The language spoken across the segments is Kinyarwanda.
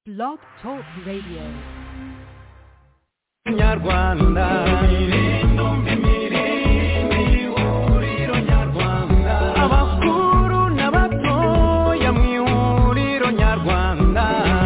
Blog Talk Radio. Nyarwanda abakuru n'abatoya mu ihuriro nyarwanda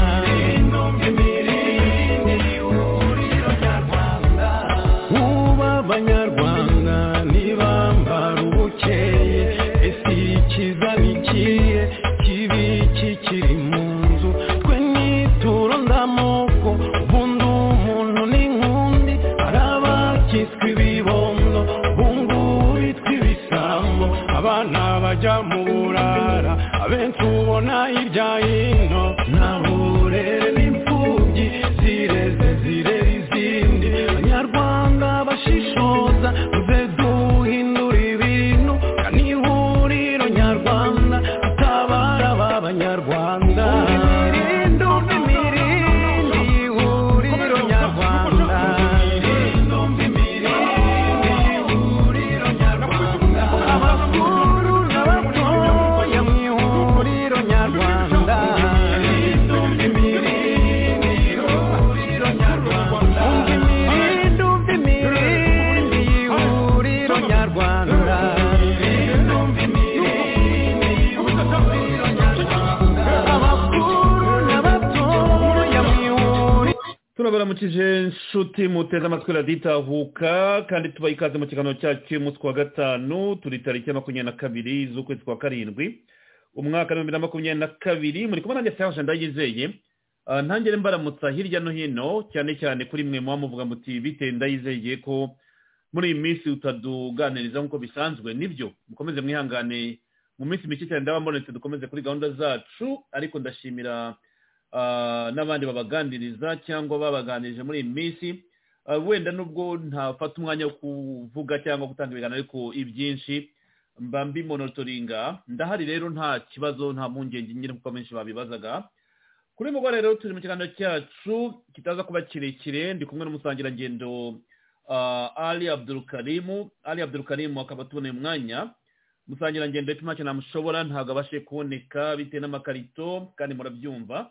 ubu abanyarwanda ntibambara ubukeye ese ikiza nikiye kibi kikiri mu nzu twe nituro ndamoko ubundi umuntu n'inkundi arabakitswe ibibondo bungubu bitwa ibisambo abana bajya mu burara abenshi ubona hirya hino nta burere n'imfubyi zireze zirera izindi abanyarwanda bashishoza tuze duhindura ibintu kandi ihuriro nyarwanda tutabara b'abanyarwanda imirindi ihuriro nyarwanda abakuru n'abatoya mu ihuriro nyarwanda imirindi ihuriro nyarwanda abakuru n'abatoya mu ihuriro. turabaramukije nshuti muteze amatwi raditahuka kandi tubaha ikaze mu kiganiro cyacu cy'umunsi wa gatanu turi tariki ya 22 z'ukwezi kwa karindwi umwaka wa 2022 muri kumwe nanjye Serge Ndayizeye. Ntangire mbaramutsa hirya no hino cyane cyane kuri mwe muba muvuga muti bite Ndayizeye ko muri iyi minsi utaduganiriza nk'uko bisanzwe. Nibyo mukomeze mwihangane mu minsi mike cyane ndabambonetse dukomeze kuri gahunda zacu, ariko ndashimira n'abandi babaganiriza cyangwa babaganirije muri iyi minsi. Wenda nubwo ntafata umwanya wo kuvuga cyangwa gutanga ibiganiro ariko ibyinshi mba mbimonotoringa ndahari, rero nta kibazo nta mpungenge nyine kuko benshi babibazaga. Kuri mugwa rero turi mu kiganiro cyacu kitaza kuba kirekire, ndi kumwe n'umusangirangendo Ali Abdulkarim akaba tuboneye umwanya. Musangirangendo epima ntacyo namushobora, ntabwo abashe kuboneka bitewe n'amakarito kandi murabyumva.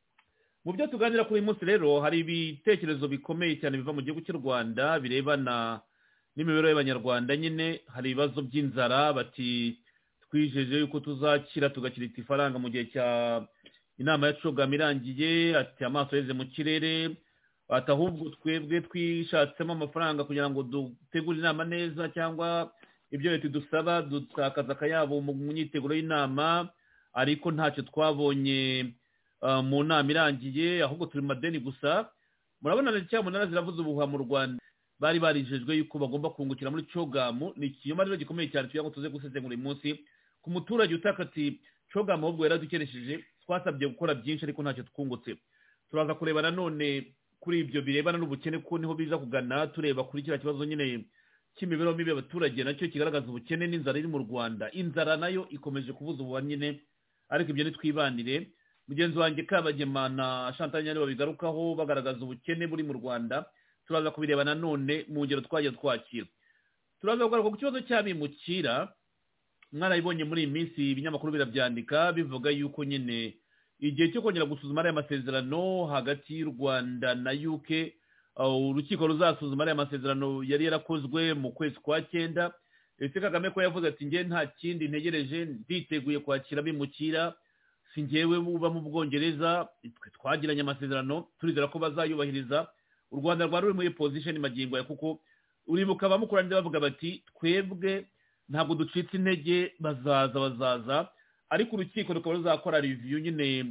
Mu byo tuganira kuri uyu munsi rero hari ibitekerezo bikomeye cyane biva mu gihugu cy'u Rwanda birebana n'imibereho y'abanyarwanda. Nyine hari ibibazo by'inzara, bati twijeje yuko tuzakira tugakirita ifaranga mu gihe cya inama ya CHOGM irangiye, ati amaso yeze mu kirere, ati ahubwo twebwe twishatsemo amafaranga kugira ngo dutegure inama neza, cyangwa ibyo leta idusaba dutakaza akayabo mu myiteguro y'inama, ariko ntacyo twabonye mu nama irangiye, ahubwo turi mu madeni gusa. Murabona leta cyamunara ziravuze ubuhuha mu Rwanda, bari barijejwe yuko bagomba kungukira muri CHOGM. Ni ikinyoma rero gikomeye cyane kugira ngo tuze gusesengura uyu munsi ku muturage utaka ati CHOGM ahubwo yaradukeresheje, twasabye gukora byinshi ariko ntacyo twungutse. Turaza kureba nanone kuri ibyo birebana n'ubukene kuko niho biza kugana, tureba kuri kiriya kibazo nyine cy'imibereho mibi y'abaturage nacyo kigaragaza ubukene n'inzara iri mu Rwanda. Inzara nayo ikomeje kuvuza ubuhuha nyine, ariko ibyo nitwibanire. Mugenzi wanjye Kabagema na Chantal Nyane babigarukaho bagaragaza ubukene buri mu Rwanda. Turaza kubireba nanone mu ngero twagiye twakira. Turaza kugaruka ku kibazo cy'abimukira. Mwarabibonye muri iyi minsi ibinyamakuru birabyandika bivuga yuko nyine igihe cyo kongera gusuzuma ariya masezerano hagati y'u Rwanda na UK, urukiko ruzasuzuma ariya masezerano yari yarakozwe mu kwezi kwa 9. Ese Kagame ko yavuze ati nge nta kindi ntegereje, nditeguye kwakira abimukira, si ngewe uba mu Bwongereza, twe twagiranye amasezerano turizera ko bazayubahiriza. U Rwanda rwari ruri muri position magingo ya kuko uribuka bamukuranira bavuga bati twebwe ntabwo ducitse intege, bazaza, ariko urukiko rukaba ruzakora review nyine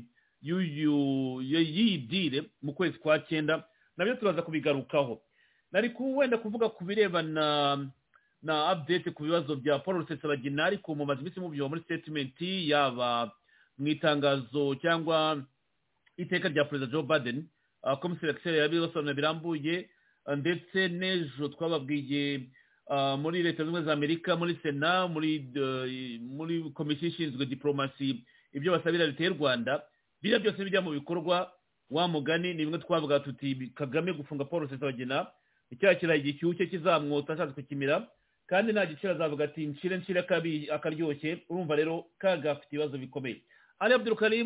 y'idire mu kwezi kwa 9. Nabyo turaza kubigarukaho. Nari wenda kuvuga ku birebana na update ku bibazo bya Paul Rusesabagina, ariko mu mazi minsi mubyo muri statement yaba mu itangazo cyangwa iteka rya President Joe Biden, komiseri akiseri yabisobanura birambuye, ndetse n'ejo twababwiye muri leta zunze ubumwe za Amerika, muri Sena, muri komisiyo ishinzwe diplomasi, ibyo basabira leta y'u Rwanda biriya byose bijya mu bikorwa. Wa mugani ni bimwe twavuga tuti Kagame gufunga Paul Rusesabagina icyaha kiraye igishyushye kizamwota ashatse kukimira, kandi nta giciro azavuga ati nshire akaryoshye. Urumva rero kaga afite ibibazo bikomeye. Ali Abdulkarim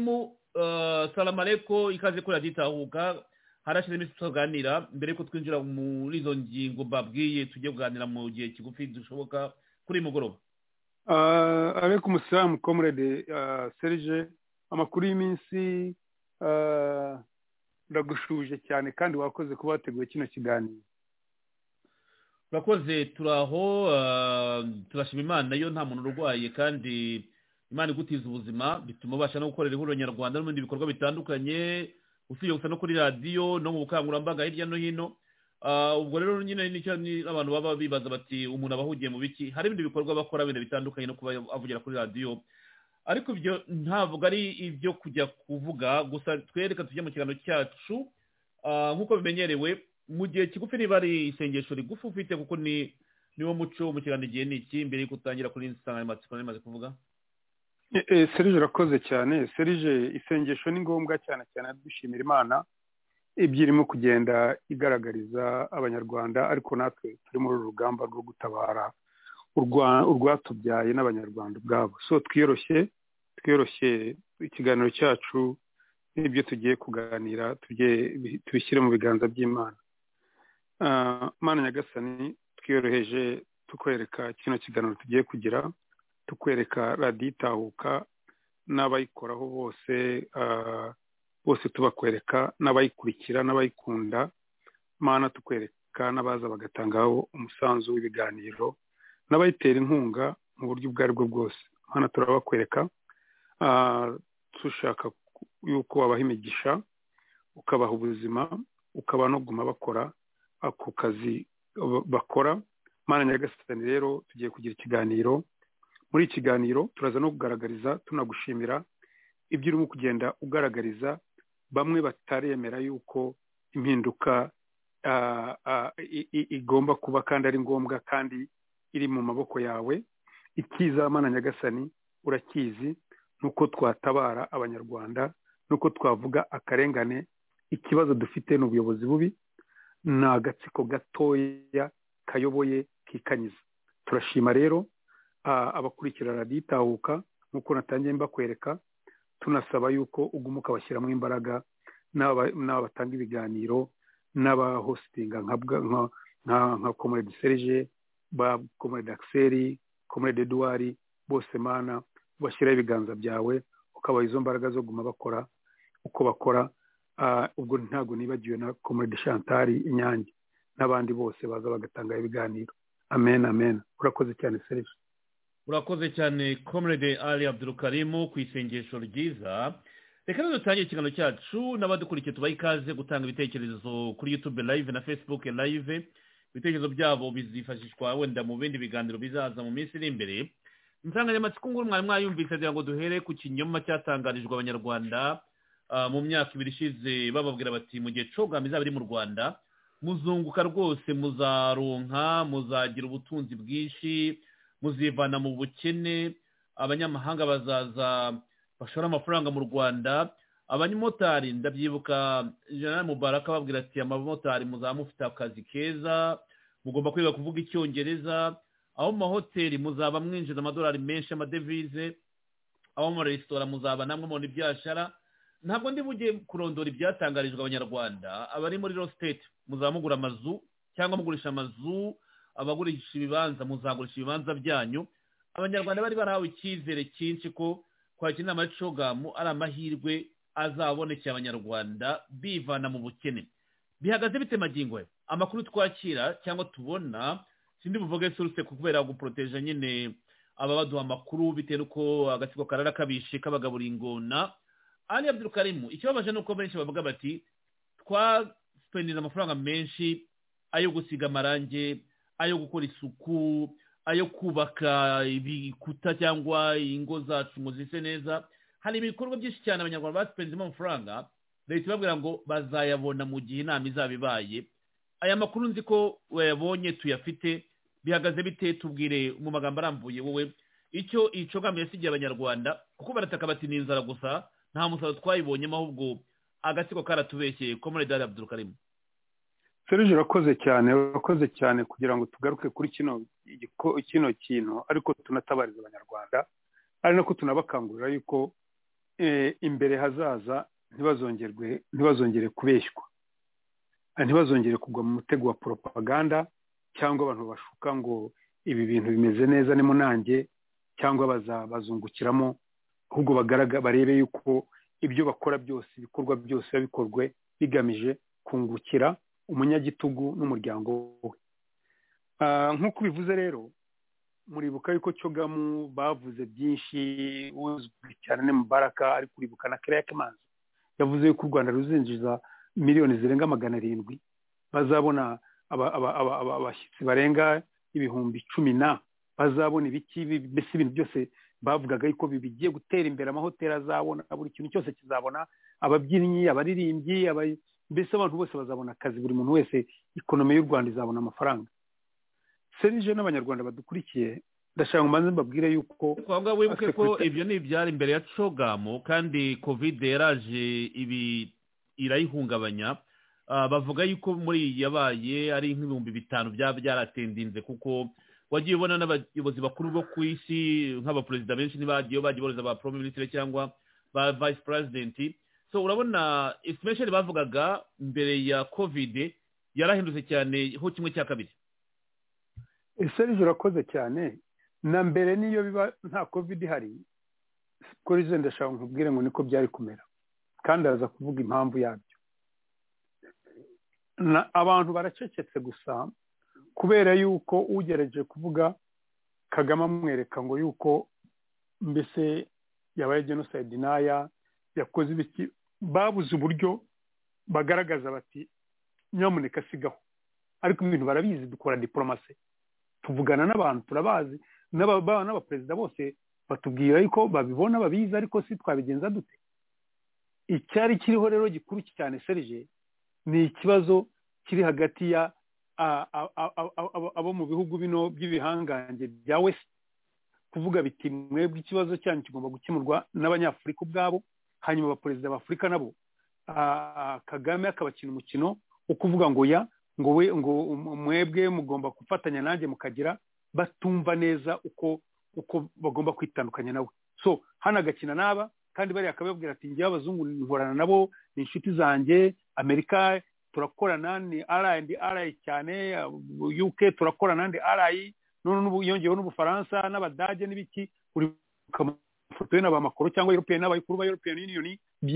salamu aleko ikaze kuri radiyo itahuka harashize iminsi tuganira mbere yuko twinjira muri izo ngingo mbabwiye tujye kuganira mu gihe kigufi dushoboka kuri uyu mugoroba. Alaikum salam comrade Serge, amakuru y'iminsi ndagushuje cyane kandi wakoze kuba wateguye kino kiganiro. Urakoze, turaho turashima Imana yo nta muntu urwaye kandi Imana igutiza ubuzima bituma ubasha no gukorera ihuriro nyarwanda no mu bindi bikorwa bitandukanye usibye gusa no kuri radiyo no mu bukangurambaga hirya no hino. Ubwo rero nyine nicyo abantu baba bibaza bati umuntu abahugiye mu biki, hari ibindi bikorwa bakora bindi bitandukanye no kuba avugira kuri radiyo, ariko ibyo ntabwo ari ibyo kujya kuvuga gusa. Twereka tujye mu kiganiro cyacu nk'uko bimenyerewe mu gihe kigufi, niba ari isengesho rigufi ufite kuko niwo muco mu kiganiro igihe n'iki mbere y'uko utangira kuri insanganyamatsiko nari maze kuvuga. Serge urakoze cyane. Serge, isengesho ni ngombwa cyane cyane dushimira Imana ibyo irimo kugenda igaragariza abanyarwanda, ariko natwe turi muri uru rugamba rwo gutabara urwatubyaye n'abanyarwanda ubwabo. So twiyoroshye ikiganiro cyacu n'ibyo tugiye kuganira tubishyire mu biganza by'Imana. Mana Nyagasani, twiyoroheje tukwereka kino kiganiro tugiye kugira, tukwereka radiyo itahuka n'abayikoraho bose tubakwereka, n'abayikurikira n'abayikunda. Mana, tukwereka n'abaza bagatangaho umusanzu w'ibiganiro n'abayitera inkunga mu buryo ubwo ari bwo bwose. Mana, turabakwereka dushaka yuko wabaha imigisha, ukabaha ubuzima, ukaba no guma bakora ako kazi bakora. Mana Nyagasani, rero tugiye kugira ikiganiro. Muri iki kiganiro turaza no kugaragariza tunagushimira ibyo urimo kugenda ugaragariza bamwe bataremera yuko impinduka igomba kuba kandi ari ngombwa kandi iri mu maboko yawe. Ikiza Mana Nyagasani urakizi, nuko twatabara abanyarwanda, nuko twavuga akarengane. Ikibazo dufite ni ubuyobozi bubi, ni agatsiko gatoya kayoboye kikanyiza. Turashima rero abakurikira radiyo itahuka nk'uko natangiye mbakwereka, tunasaba yuko uguma ukabashyiramo imbaraga, n'abatanga ibiganiro, n'abahositinga nka comrade Serge, ba comrade Axel, comrade Edouard, bose Mana bashyiraho ibiganza byawe, ukabaha izo mbaraga zo guma bakora uko bakora. Ubwo ntabwo nibagiwe na comrade Chantal Inyange n'abandi bose baza bagatanga ibiganiro. Amen, amen. Urakoze cyane Serge. Urakoze cyane comrade Ali Abdulkarimu ku isengesho ryiza. Reka rero dutangire ikiganiro cyacu, n'abadukurikiye tubaha ikaze gutanga ibitekerezo kuri YouTube live na Facebook live. Ibitekerezo byabo bizifashishwa wenda mu bindi biganiro bizaza mu minsi iri imbere. Insanganyamatsiko nguru mwari mwayumvise kugira ngo duhere ku kinyoma cyatangarijwe abanyarwanda mu myaka 2 ishize, bababwira bati mu gihe cogama izaba iri mu Rwanda muzunguka rwose, muzaronka, muzagira ubutunzi bwinshi, muzivana mu bukene, abanyamahanga bazaza bashora amafaranga mu Rwanda. Abanyamotari ndabyibuka General Mubaraka babwira ati amamotari muzamufite akazi keza, mugomba kwiga kuvuga icyongereza, aho mu mahoteli muzaba mwinjiza amadolari menshi amadevize, aho mu resitora muzaba namwe mu ibyashara. Ntabwo ndi bujye kurondora ibyatangarijwe abanyarwanda. Abari muri real estate muzamugura amazu cyangwa mugurisha amazu, abagurisha ibibanza muzagurisha ibibanza byanyu. Abanyarwanda bari barahawe icyizere cyinshi ko kwakira inama y'Icogamu ari amahirwe azabonekeye abanyarwanda bivana mu bukene. Bihagaze bite magingo? Amakuru twakira cyangwa tubona, sindi buvuge source kubera guproteja nyine ababaduha amakuru bitewe nuko agatsiko karara kabishe kabagabura ingona. Ali Abdulkarimu, ikibabaje nuko benshi bavuga bati twaspendinze amafaranga menshi ayo gusiga amarange, ayo gukora isuku, ayo kubaka ibikuta cyangwa ingo zacu ngo zise neza. Hari ibikorwa byinshi cyane abanyarwanda baspendinze amafaranga, leta ibabwira ngo bazayabona mu gihe inama izaba ibaye. Aya makuru nzi ko wayabonye tuyafite, bihagaze bite? Tubwire mu magambo arambuye wowe icyo Icogamu yasigiye abanyarwanda, kuko barataka bati ni inzara gusa, nta musaruro twayibonyemo, ahubwo agatsiko karatubeshyeye. Comrade Ali Abdulkarimu. Serge, urakoze cyane kugira ngo tugaruke kuri kino kintu, ariko tunatabariza abanyarwanda, ari nako tunabakangurira yuko imbere hazaza ntibazongere kubeshywa, ntibazongere kugwa mu mutego wa propaganda cyangwa abantu bashuka ngo ibi bintu bimeze neza ni munange cyangwa bazungukiramo, ahubwo barebe yuko ibyo bakora byose, ibikorwa byose bikorwe bigamije kungukira umunyagitugu n'umuryango we. Nk'uko bivuze rero, muribuka yuko Cogamu bavuze byinshi, uzwi cyane ni Mubaraka, ari kuribuka na Kerekemanzi yavuze yuko u Rwanda ruzinjiza miliyoni zirenga 700, bazabona abashyitsi barenga 10,000, bazabona ibiki, mbese ibintu byose bavugaga yuko bigiye gutera imbere, amahoteli azabona, buri kintu cyose kizabona, ababyinnyi, abaririmbyi, mbese abantu bose bazabona akazi, buri muntu wese, ikonomi y'u Rwanda izabona amafaranga. Serije n'abanyarwanda badukurikiye, ndashaka mbanze mbabwire yuko twabwa wibuke ko ibyo ni ibyari imbere ya Cogamu, kandi covid yaraje ibi irayihungabanya. Bavuga yuko muri yabaye ari nk'ibihumbi 5 byaratendinze, kuko wagiye ubona n'abayobozi bakuru bo ku isi nk'abaperezida benshi bagiye boroza ba prime minister cyangwa ba vice president. So urabona especially bavugaga mbere ya covid yarahindutse cyane ho 1/2. Serije urakoze cyane, na mbere niyo biba nta covid ihari, kuri zo ndashaka nkubwire ngo niko byari kumera, kandi aza kuvuga impamvu yabyo. Abantu baracecetse gusa kubera yuko ugerageje kuvuga Kagame amwereka ngo yuko mbese yabaye genocide naya yakoze ibiki, babuze uburyo bagaragaza bati nyamuneka sigaho. Ariko ibintu barabizi, dukora diplomasi, tuvugana n'abantu turabazi, n'abaperezida bose batubwira yuko babibona babizi, ariko si twabigenza dute. Icyari kiriho rero gikuru cyane Serge ni ikibazo kiri hagati ya abo mu bihugu bino by'ibihangange bya West, kuvuga biti mwebwe ikibazo cyanyu kigomba gukemurwa n'abanyafurika ubwabo, hanyuma abaperezida b'Afurika nabo Kagame akabakina umukino wo kuvuga ngo ngo mwebwe mugomba gufatanya nanjye mukagira, batumva neza uko bagomba kwitandukanya nawe. So hano agakina n'aba, kandi bari akababwira ati njye abazungu nkorana nabo, ni inshuti zanjye, Amerika turakorana, ni RI cyane, UK turakorana, ndi RI, none n'ubu yongeyeho n'Ubufaransa n'Abadage n'ibiki, uri foto ye n'aba Macron cyangwa European n'abayikuru ba European Union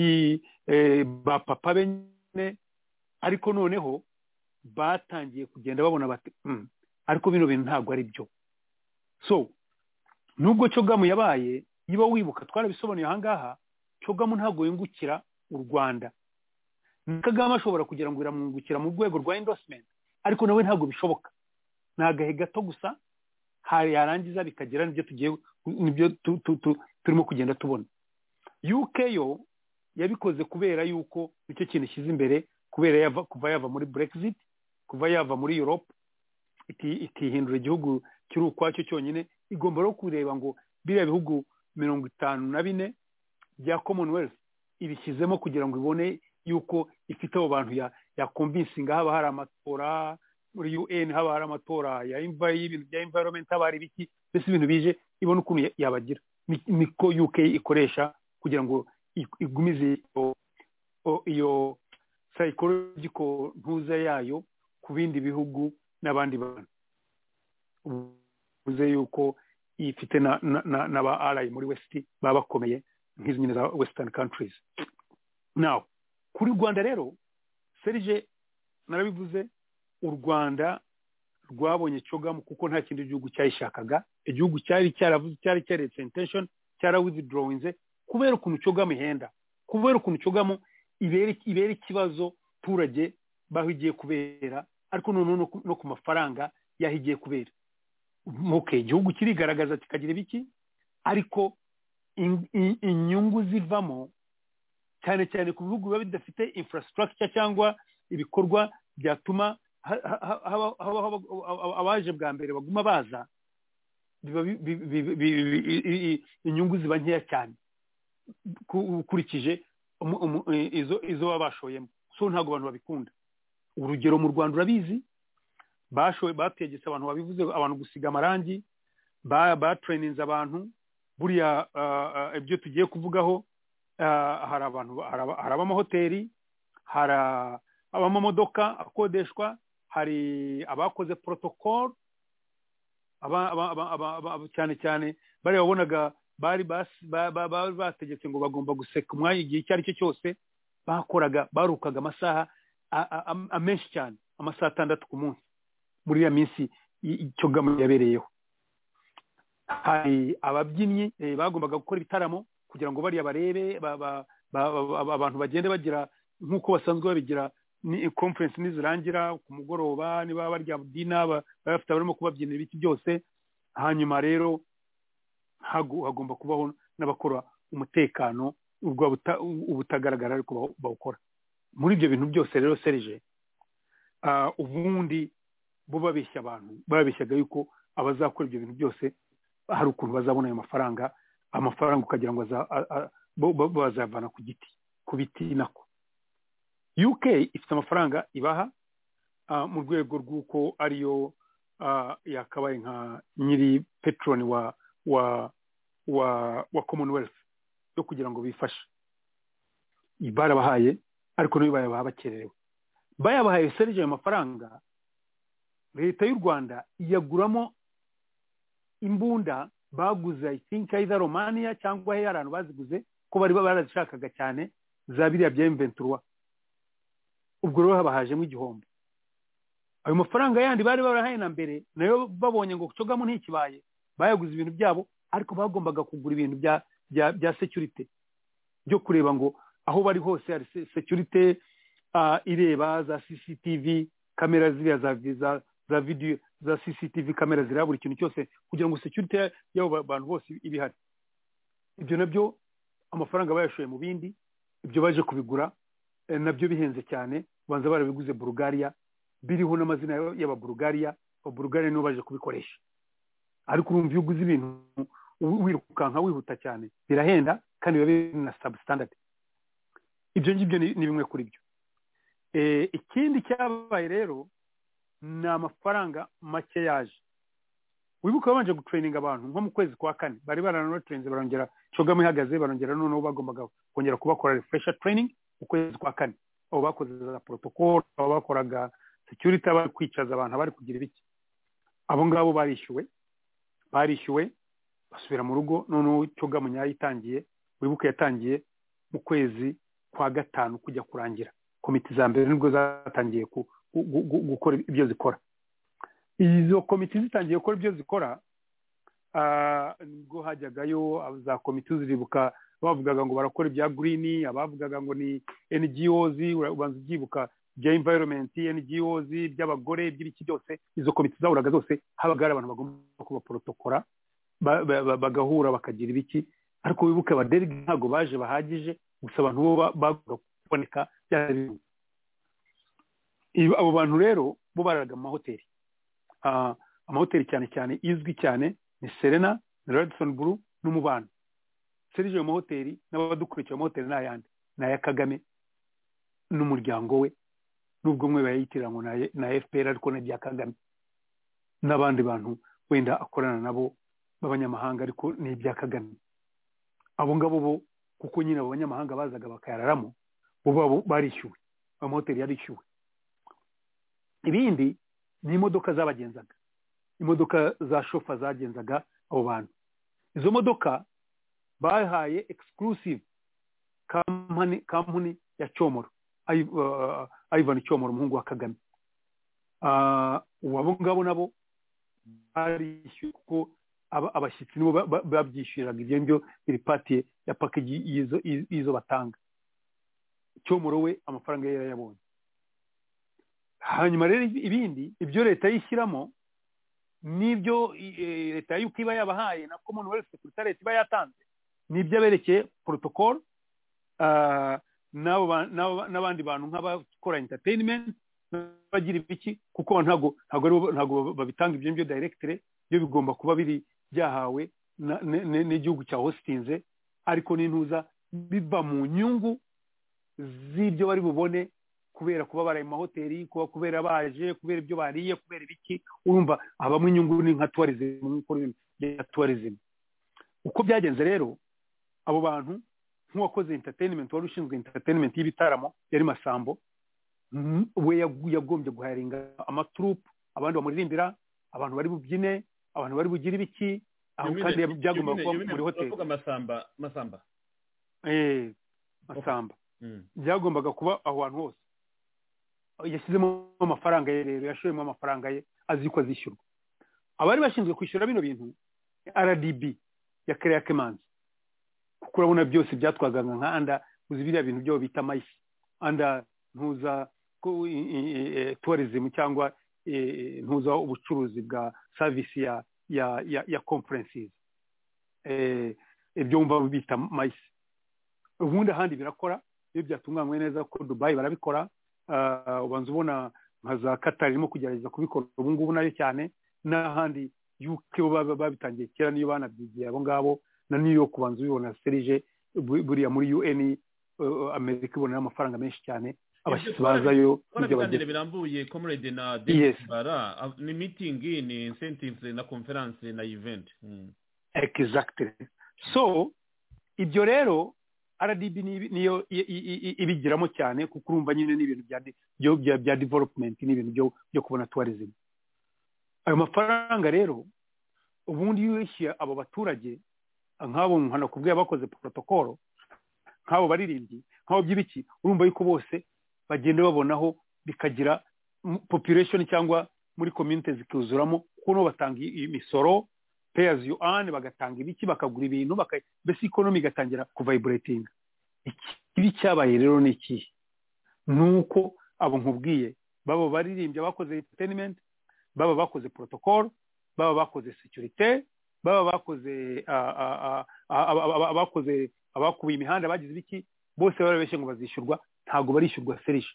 ba papa bene. Ariko noneho batangiye kugenda babona bati ariko bino bintu ntabwo ari byo. So nubwo Cogamu yabaye, niba wibuka twarabisobanuye ahangaha, Cogamu ntabwo yungukira u Rwanda. Kagame ashobora kugira ngo iramwungukira mu rwego rwa endorsement, ariko nawe ntabwo bishoboka. Nagahe gato gusa hari yarangiza bikagera nibyo turimo kugenda tubona. UK yo yabikoze kubera yuko nicyo kintu kiza imbere, kubera kuva yava muri Brexit, kuva yava muri Europe, ikihindura igihugu kiri ukwacyo cyonyine, igomba no kureba ngo biriya bihugu 54 bya Commonwealth ibishyizemo kugira ngo ibone yuko ifite abo bantu ya convincing. Haba hari amatora muri UN, haba hari amatora ya y'ibintu bya environment, haba hari biki, mbese ibintu bije ibona ukuntu yabagira. Niko UK ikoresha kugira ngo igumize iyo psychological ntuza yayo ku bindi bihugu n'abandi bantu. Uze yuko ifite n'aba ally muri West baba bakomeye nk'izi nyine za Western countries. Now kuri Rwanda rero Serge narabivuze, u Rwanda rwabonye Cogamu kuko nta kindi gihugu cyayishakaga. Igihugu cyari cyaravuze, cyari cyaretse intention, cyara withdrawinze kubera ukuntu Cogamu ihenda, kubera ukuntu Cogamu ibera ikibazo turage bahigiye kubera, ariko no ku mafaranga yahigiye kubera. Okay, igihugu kirigaragaza kikagira ibiki, ariko inyungu zivamo cyane cyane ku bihugu biba bidafite infrastructure cyangwa ibikorwa byatuma abaje bwa mbere baguma baza, inyungu ziba nkeya cyane ukurikije izo baba bashoyemo. So ntabwo abantu babikunda. Urugero mu Rwanda urabizi, bategetse abantu, babivuze, abantu gusiga amarangi, batraininze abantu. Buriya ibyo tugiye kuvugaho hari abantu hari abamahoteli, hari abamamodoka akodeshwa, hari abakoze protocol, cyane cyane bari babonaga bari bategetse ngo bagomba guseka umwanya igihe icyo ari cyo cyose, barukaga amasaha amenshi cyane, amasaha 6 ku munsi muri ya minsi icyo gamo yabereyeho. Hari ababyinnyi bagombaga gukora ibitaramo kugira ngo bariya barebe abantu bagende bagira nk'uko basanzwe babigira ni conference nizirangira ku mugoroba, niba barya dina bafite barimo kubabyinira ibiti byose. Hanyuma rero hagomba kubaho n'abakora umutekano ubutagaragara ariko bawukora. Muri ibyo bintu byose rero Serge, ubundi bo babeshya abantu, babeshyaga yuko abazakora ibyo bintu byose hari ukuntu bazabona ayo mafaranga ukagira ngo bazavana ku biti nako. UK ifite amafaranga ibaha mu rwego rw'uko ariyo yakabaye nka nyiri patron wa Commonwealth yo kugira ngo bifashe. Barabahaye ariko no bayabaha bakererewe. Bayabahaye Serge ayo mafaranga, leta y'u Rwanda iyaguramo imbunda baguze, I think either Romania cyangwa he abantu baziguze ko bari barazishakaga cyane za biriya bya M23. Ubwo rero habahajemo igihombo. Ayo mafaranga yandi bari barahaye na mbere nayo babonye ngo cogamo ntikibaye, bayaguze ibintu byabo, ariko bagombaga kugura ibintu bya security byo kureba ngo aho bari hose hari security ireba za CCTV kamera ziriya za video za CCTV kamera ziraba buri kintu cyose kugira ngo security y'abo bantu bose ibihari. Ibyo nabyo amafaranga bayashoye mu bindi, ibyo baje kubigura nabyo bihenze cyane, banza barabiguze Bulgaria, biriho n'amazina y'aba Bulgaria nibo baje kubikoresha. Ariko urumva iyo uguze ibintu wirukanka wihuta cyane birahenda kandi biba na substandard. Ibyo ngibyo ni bimwe kuri byo. Ikindi cyabaye rero ni amafaranga make yaje. Wibuka babanje gutraininga abantu nko mu kwezi kwa 4 bari baranotrainze, barongera cogamo ihagaze, barongera noneho bagombaga kongera kubakora refresher training mu kwezi kwa 4. Abo bakoze za protocol, abo bakoraga security, bari kwicaza abantu, bari kugira ibiki. Abo ngabo barishyuwe basubira mu rugo. Noneho cogamo nyayitangiye, wibuka yatangiye mu kwezi kwa 5 kujya kurangira. Komite za mbere nibwo zatangiye gukora ibyo zikora. Izo komite zitangiye gukora ibyo zikora, nibwo hajyagayo za komite ziribuka bavugaga ngo barakora ibya green, abavugaga ngo ni NGOs, ubanza byibuka bya environment, NGOs, by'abagore, by'ibiki byose. Izo komite zahuraga zose habaga abantu bagomba kuba protokora, bagahura bakagira ibiki. Ariko wibuke abaderigi ntago baje bahagije, gusa abantu bo baboneka byari. Abo bantu rero bo baraga mu mahoteli. Amahoteli cyane cyane izwi cyane ni Serena, Radisson Blu n'Umubano. Serge mu mahoteli n'abadukurikiye mu mahoteli n'ayandi na Kagame n'umuryango we, nubwo mwe bayitirira ngo na FPR ariko na bya Kagame n'abandi bantu wenda akorana nabo b'abanyamahanga ariko ni ibya Kagame. Abo ngabo bo kuko nyine abanyamahanga bazaga bakayararamo bo barishyuwe, amahoteli yarishyuwe. Ibindi ni imodoka zabagenzaga, imodoka za shofa zagenzaga abo bantu. Izo modoka bahaye exclusive company ya Cyomoro, Ivan Cyomoro, umuhungu wa Kagame. Abo ngabo nabo barishyuwe kuko abashyitsi nibo babyishyuriraga ibyo ngibyo biri pati ya package izo batanga. Cyomoro we amafaranga ye yarayabonye. Hanyuma rero ibindi ibyo leta yishyiramo nibyo leta y'uko iba yabahaye na Commonwealth Secretariat iba yatanze, nibyo aberekeye protocol n'abandi bantu nk'abakora entertainment bagira ibiki, kuko ntago babitanga ibyo ngibyo directly, byo bigomba kuba biri byahawe n'igihugu cya hostinze, ariko n'intuza biva mu nyungu z'ibyo bari bubone kubera kuba baraye mu mahoteli, kubera baje, kubera ibyo bariye, kubera ibiki. Urumva abamwe inyungu ni nka tourism, nk'uko ya tourism. Uko byagenze rero abo bantu nk'uwakoze entertainment wari ushinzwe entertainment y'ibitaramo yari Masambo we yagombye guharinga amaturupu abandi bamuririmbira abantu bari bubyine abantu bari bugira ibiki aho kandi byagomba kuba muri hoteli Masamba byagombaga kuba aho hantu hose yashyizemo amafaranga ye rero yashoyemo amafaranga ye azi ko azishyurwa abari bashinzwe kwishyura bino bintu RDB ya Claire Kemanzi kuko urabona byose byatwagaga nka anda uzi biriya bintu byo bita mayisi anda ntuza tourism cyangwa ntuza ubucuruzi bwa service ya conferences ibyo umva bita mayisi ubundi ahandi birakora iyo byatunganywe neza ko Dubai barabikora ubanza ubona nka za Qatar irimo kugerageza kubikora ubu ngubu nayo cyane n'ahandi UK babitangiye kera niyo banabyigiye abo ngabo na New York ubanza ubibona serije buriya muri UN Amerika ibona amafaranga menshi cyane abashyitsi bazayo ibyo bagenda birambuye comrade na Bara ni meeting ni incentives na conference na event exactly so ibyo rero RDB niyo ibigiramo cyane kuko urumva nyine n'ibintu bya development n'ibintu byo kubona tourism ayo mafaranga rero ubundi yishyuye abo baturage nk'abo nkana kubwiye bakoze protocol nk'abo baririmbyi nk'abo by'ibiki urumva yuko bose bagenda babonaho bikagira population cyangwa muri community zikuzuramo kuko batanga imisoro pay as you earn bagatanga ibiki bakagura ibintu bese economy gatangira kuvibrating ikibi cyabaye rero ni iki nuko abo nkubwiye babo baririmbye bakoze entertainment baba bakoze protocol baba bakoze security baba bakoze abakubiye imihanda bagize ibiki bose barabeshye ngo bazishyurwa ntago barishyurwa serije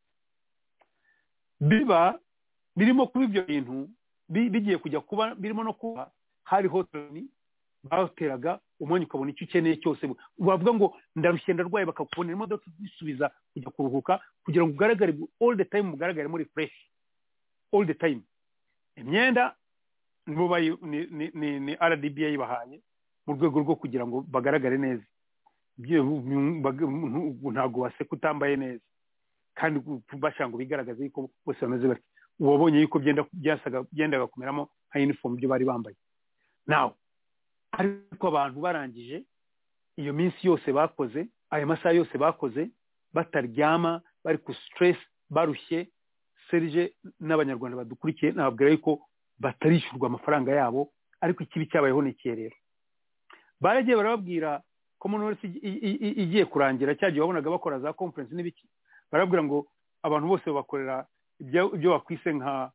birimo kuba ibyo bintu bigiye kujya kuba birimo no kuba hari hoteli bateraga umwanya ukabona icyo ukeneye cyose bavuga ngo ndarushye ndarwaye bakakubonera imodoka zisubiza kujya kuruhuka kugira ngo ugaragare all the time mugaragare muri fresh all the time imyenda ni RDB yayibahaye mu rwego rwo kugira ngo bagaragare neza ntabwo waseka utambaye neza kandi bashaka ngo bigaragaze yuko bose bameze bati wabonye yuko byendaga kumeramo nka uniform byo bari bambaye nawe ariko abantu barangije iyo minsi yose bakoze ayo masaha yose bakoze bataryama bari ku stress barushye serije n'abanyarwanda badukurikiye nababwira yuko batarishyurwa amafaranga yabo ariko ikibi cyabayeho ni rero baragiye barababwira commonwealth igiye kurangira cyagiye wabonaga bakora za conference n'ibiki barabwira ngo abantu bose bakorera ibyo bakwise nka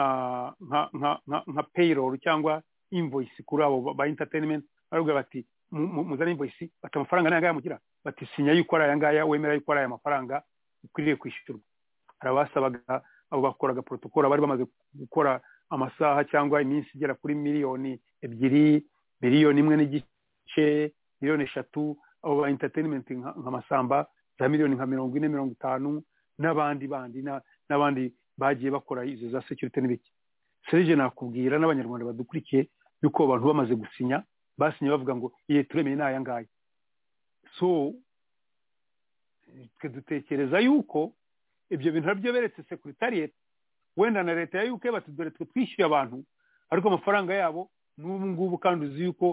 payroll cyangwa invoice kuri abo ba entertainment barabwira bati muzana invoice bati amafaranga n'aya mugira bati sinya yuko ari aya ngaya wemera yuko ari aya mafaranga ukwiriye kwishyurwa arabasabaga abo bakoraga protocol bari bamaze gukora amasaha cyangwa iminsi igera kuri miliyoni 2 miliyoni 1 n'igice miliyoni 3 abo ba entertainment nka Masamba za miliyoni nka 40-50 n'abandi bagiye bakora izo za security n'ibiki serije nakubwira n'abanyarwanda badukurikiye yuko abantu bamaze gusinya basinye bavuga ngo iye turemeye n'aya ngaya so dutekereza yuko ibyo bintu nabyo beretse secretariat wenda na leta ya UK bati dore twishyuye abantu ariko amafaranga yabo n'ubu ngubu kandi uzi yuko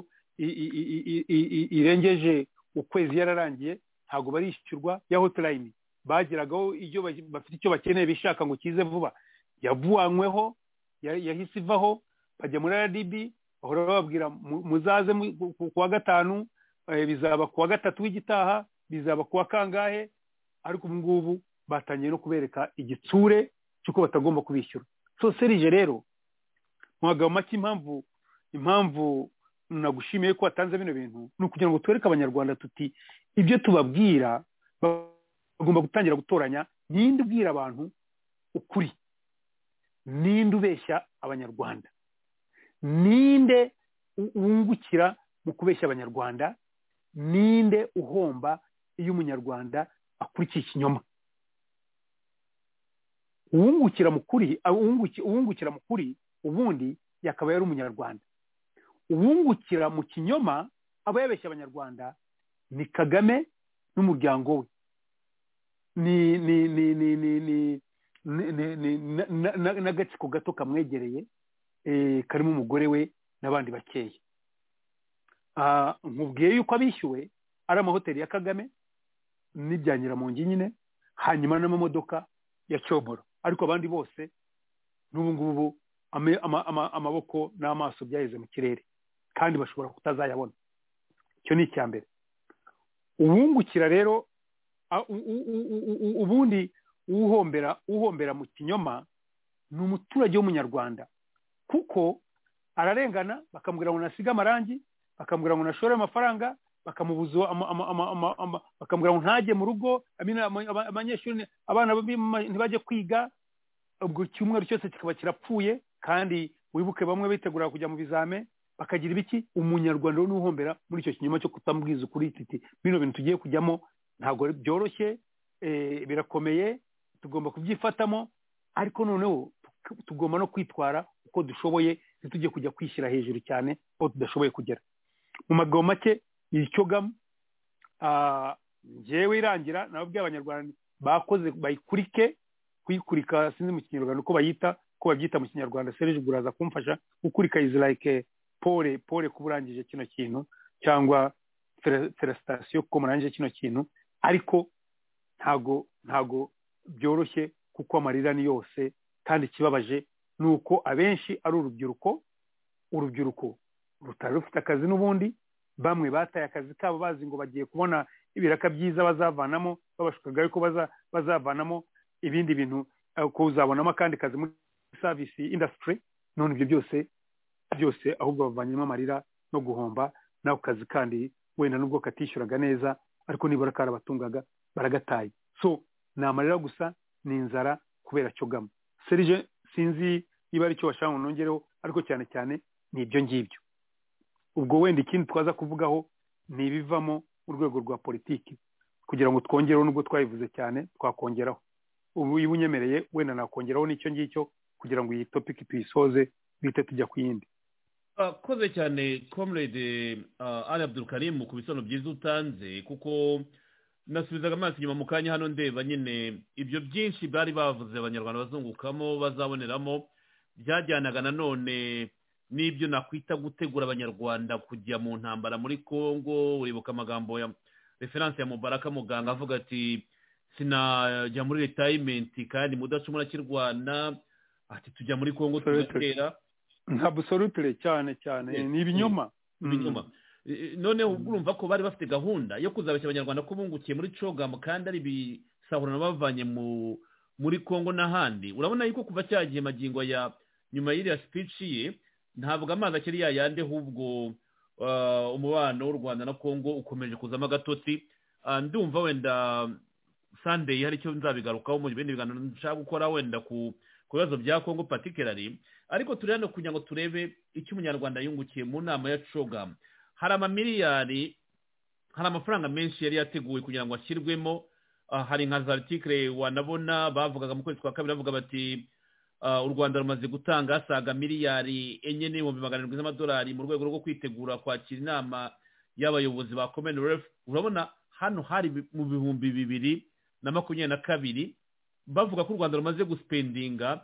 irengeje ukwezi yararangiye ntago barishyurwa ya hotline bagiragaho iyo bafite icyo bakeneye bishaka ngo kize vuba yavuanyweho yahise ivaho bajya muri RDB bahora bababwira muzaze kuwa gatanu bizaba kuwa gatatu w'igitaha bizaba kuwa kangahe ariko ubu ngubu batangiye no kubereka igitsure cyuko batagomba kubishyura so serije rero mwagabo make impamvu nagushimiye ko watanze bino bintu ni ukugira ngo twereke abanyarwanda tuti ibyo tubabwira bagomba gutangira gutoranya ninde ubwira abantu ukuri ninde ubeshya abanyarwanda ninde wungukira mu kubeshya abanyarwanda ninde uhomba iyo umunyarwanda akurikiye ikinyoma uwungukira mu kuri ubundi yakaba yari umunyarwanda uwungukira mu kinyoma aba yabeshya abanyarwanda ni Kagame n'umuryango we n'agatsiko gato kamwegereye karimo umugore we n'abandi bakeya. Nkubwiye yuko abishyuwe ari amahoteli ya Kagame n'ibya Nyiramongi nyine, hanyuma n'amamodoka ya Cyomoro, ariko abandi bose n'ubu ngubu amaboko n'amaso byaheze mu kirere kandi bashobora kutazayabona. Icyo ni icya mbere. Uwungukira rero ubundi uhombera mu kinyoma ni umuturage w'umunyarwanda, kuko ararengana bakamubwira ngo nasiga amarangi, bakamubwira ngo nashore amafaranga, bakamubuza bakamubwira ngo ntajye mu rugo, abanyeshuri abana ntibajye kwiga, ubwo cyumweru cyose kikaba kirapfuye. Kandi wibuke bamwe bitegura kujya mu bizame bakagira ibiki. Umunyarwanda n'uhombera muri icyo kinyoma cyo kutamubwiza ukuri iti bino bintu tugiye kujyamo ntabwo byoroshye, birakomeye, tugomba kubyifatamo, ariko noneho tugomba no kwitwara uko dushoboye, ntitujye kujya kwishyira hejuru cyane aho tudashoboye kugera. Mu magambo make icyo gamu njyewe irangira nababwiye abanyarwanda bakoze kuyikurika, sinzi mu kinyarwanda uko babyita mu kinyarwanda. Serge Guraza kumfasha gukurika is like pole kuba urangije kino kintu, cyangwa felicitation kuko murangije kino kintu, ariko ntago byoroshye kuko amarira ni yose. Kandi ikibabaje ni uko abenshi ari urubyiruko rutari rufite akazi, n'ubundi bamwe bataye akazi kabo bazi ngo bagiye kubona ibiraka byiza bazavanamo, babashukaga yuko bazavanamo ibindi bintu, kuzabonamo akandi kazi muri service industry. None ibyo byose ahubwo bavanyemo amarira no guhomba, n'ako kazi kandi wenda nubwo katishyuraga neza, ariko nibura karabatungaga baragataye. So ni amarira gusa, ni inzara kubera cyo gamo. Serge sinzi niba ari cyo washaka ngo nongereho, ariko cyane cyane ni ibyo ngibyo. Ubwo wenda ikindi twaza kuvugaho ni ibivamo mu rwego rwa politiki, kugira ngo twongereho, nubwo twayivuze cyane twakongeraho. Ubu iyo unyemereye wenda nakongeraho n'icyo ngicyo kugira ngo iyi topic tuyisoze bite tujya ku yindi. Koze cyane comrade Ali Abdul Karim ku bisono byiza utanze, kuko nasubizaga amaso inyuma mu kanya hano ndeba nyine ibyo byinshi bari bavuze abanyarwanda bazungukamo bazaboneramo, byajyanaga nanone n'ibyo nakwita gutegura abanyarwanda kujya mu ntambara muri Congo. Uribuka amagambo ya reference ya Mubaraka Muganga avuga ati sinajya muri retirement kandi mudacumura kirwana, ati tujya muri Congo tugatera. Absolutely cyane ni ibinyoma. Noneho urumva ko bari bafite gahunda yo kuzabeshya abanyarwanda ko bungukiye muri Cogam kandi ari bisahurana bavanye muri Congo n'ahandi. Urabona yuko kuva cyagiye magingo ya nyuma y'iriya speech ye ntabwo amazi akiri yayande, ahubwo umubano w'u Rwanda na Congo ukomeje kuzamo agatotsi. Ndumva wenda Sunday hari icyo nzabigarukaho mu bindi biganiro nshaka gukora wenda ku bibazo bya Congo particularly, ariko turi hano kugira ngo turebe icyo umunyarwanda yungukiye mu nama ya Cogam. Hari amamiliyari, hari amafaranga menshi yari yateguwe kugira ngo ashyirwemo. Hari nka za article wanabona bavugaga mu kwezi kwa kabiri bavuga bati u Rwanda rumaze gutanga asaga miliyari 4,700 z'amadolari mu rwego rwo kwitegura kwakira inama y'abayobozi ba Commonwealth. Urabona hano hari mu 2022 bavuga ko u Rwanda rumaze guspendinga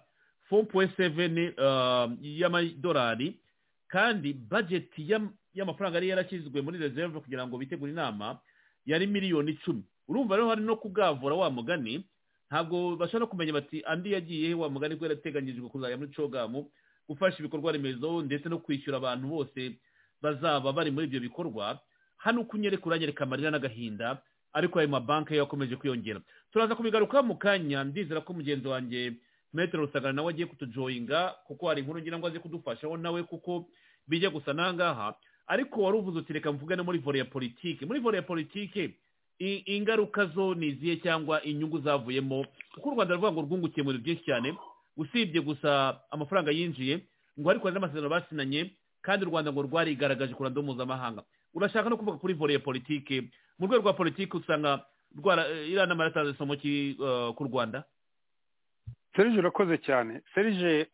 4.7 y'amadolari, kandi budget y'amafaranga yari yarashyizwe muri reserve kugira ngo bitegure inama yari miliyoni 10. Urumva rero hari no kugavura wa mugani, ntabwo bashaka kumenya bati andi yagiye wa mugani ko yarateganyijwe kuzajya muri Cogam gufasha ibikorwa remezo ndetse no kwishyura abantu bose bazaba bari muri ibyo bikorwa. Hano kunyereka uranyereka amarira n'agahinda, ariko ayo mabanki yakomeje kwiyongera. Turaza kubigaruka mu kanya. Ndizera ko mugenzi wanjye Metro Rusagara nawe agiye kutujoyinga, kuko hari inkuru ngira ngo aze kudufashaho nawe, kuko bijya gusa nangaha. Ariko wari uvuze uti reka mvugane muri volley ya politiki. Muri volley ya politiki ingaruka zo ni izihe cyangwa inyungu zavuyemo? Kuko u Rwanda ruvuga ngo rwungukiye muri byinshi cyane, usibye gusa amafaranga yinjiye, ngo ariko hari n'amasezerano basinanye, kandi u Rwanda ngo rwarigaragaje ku ruhando mpuzamahanga. Urashaka no kuvuga kuri volley ya politiki? Mu rwego rwa politiki usanga iriya nama yaratanze isomo ki ku Rwanda? Serge urakoze cyane. Serge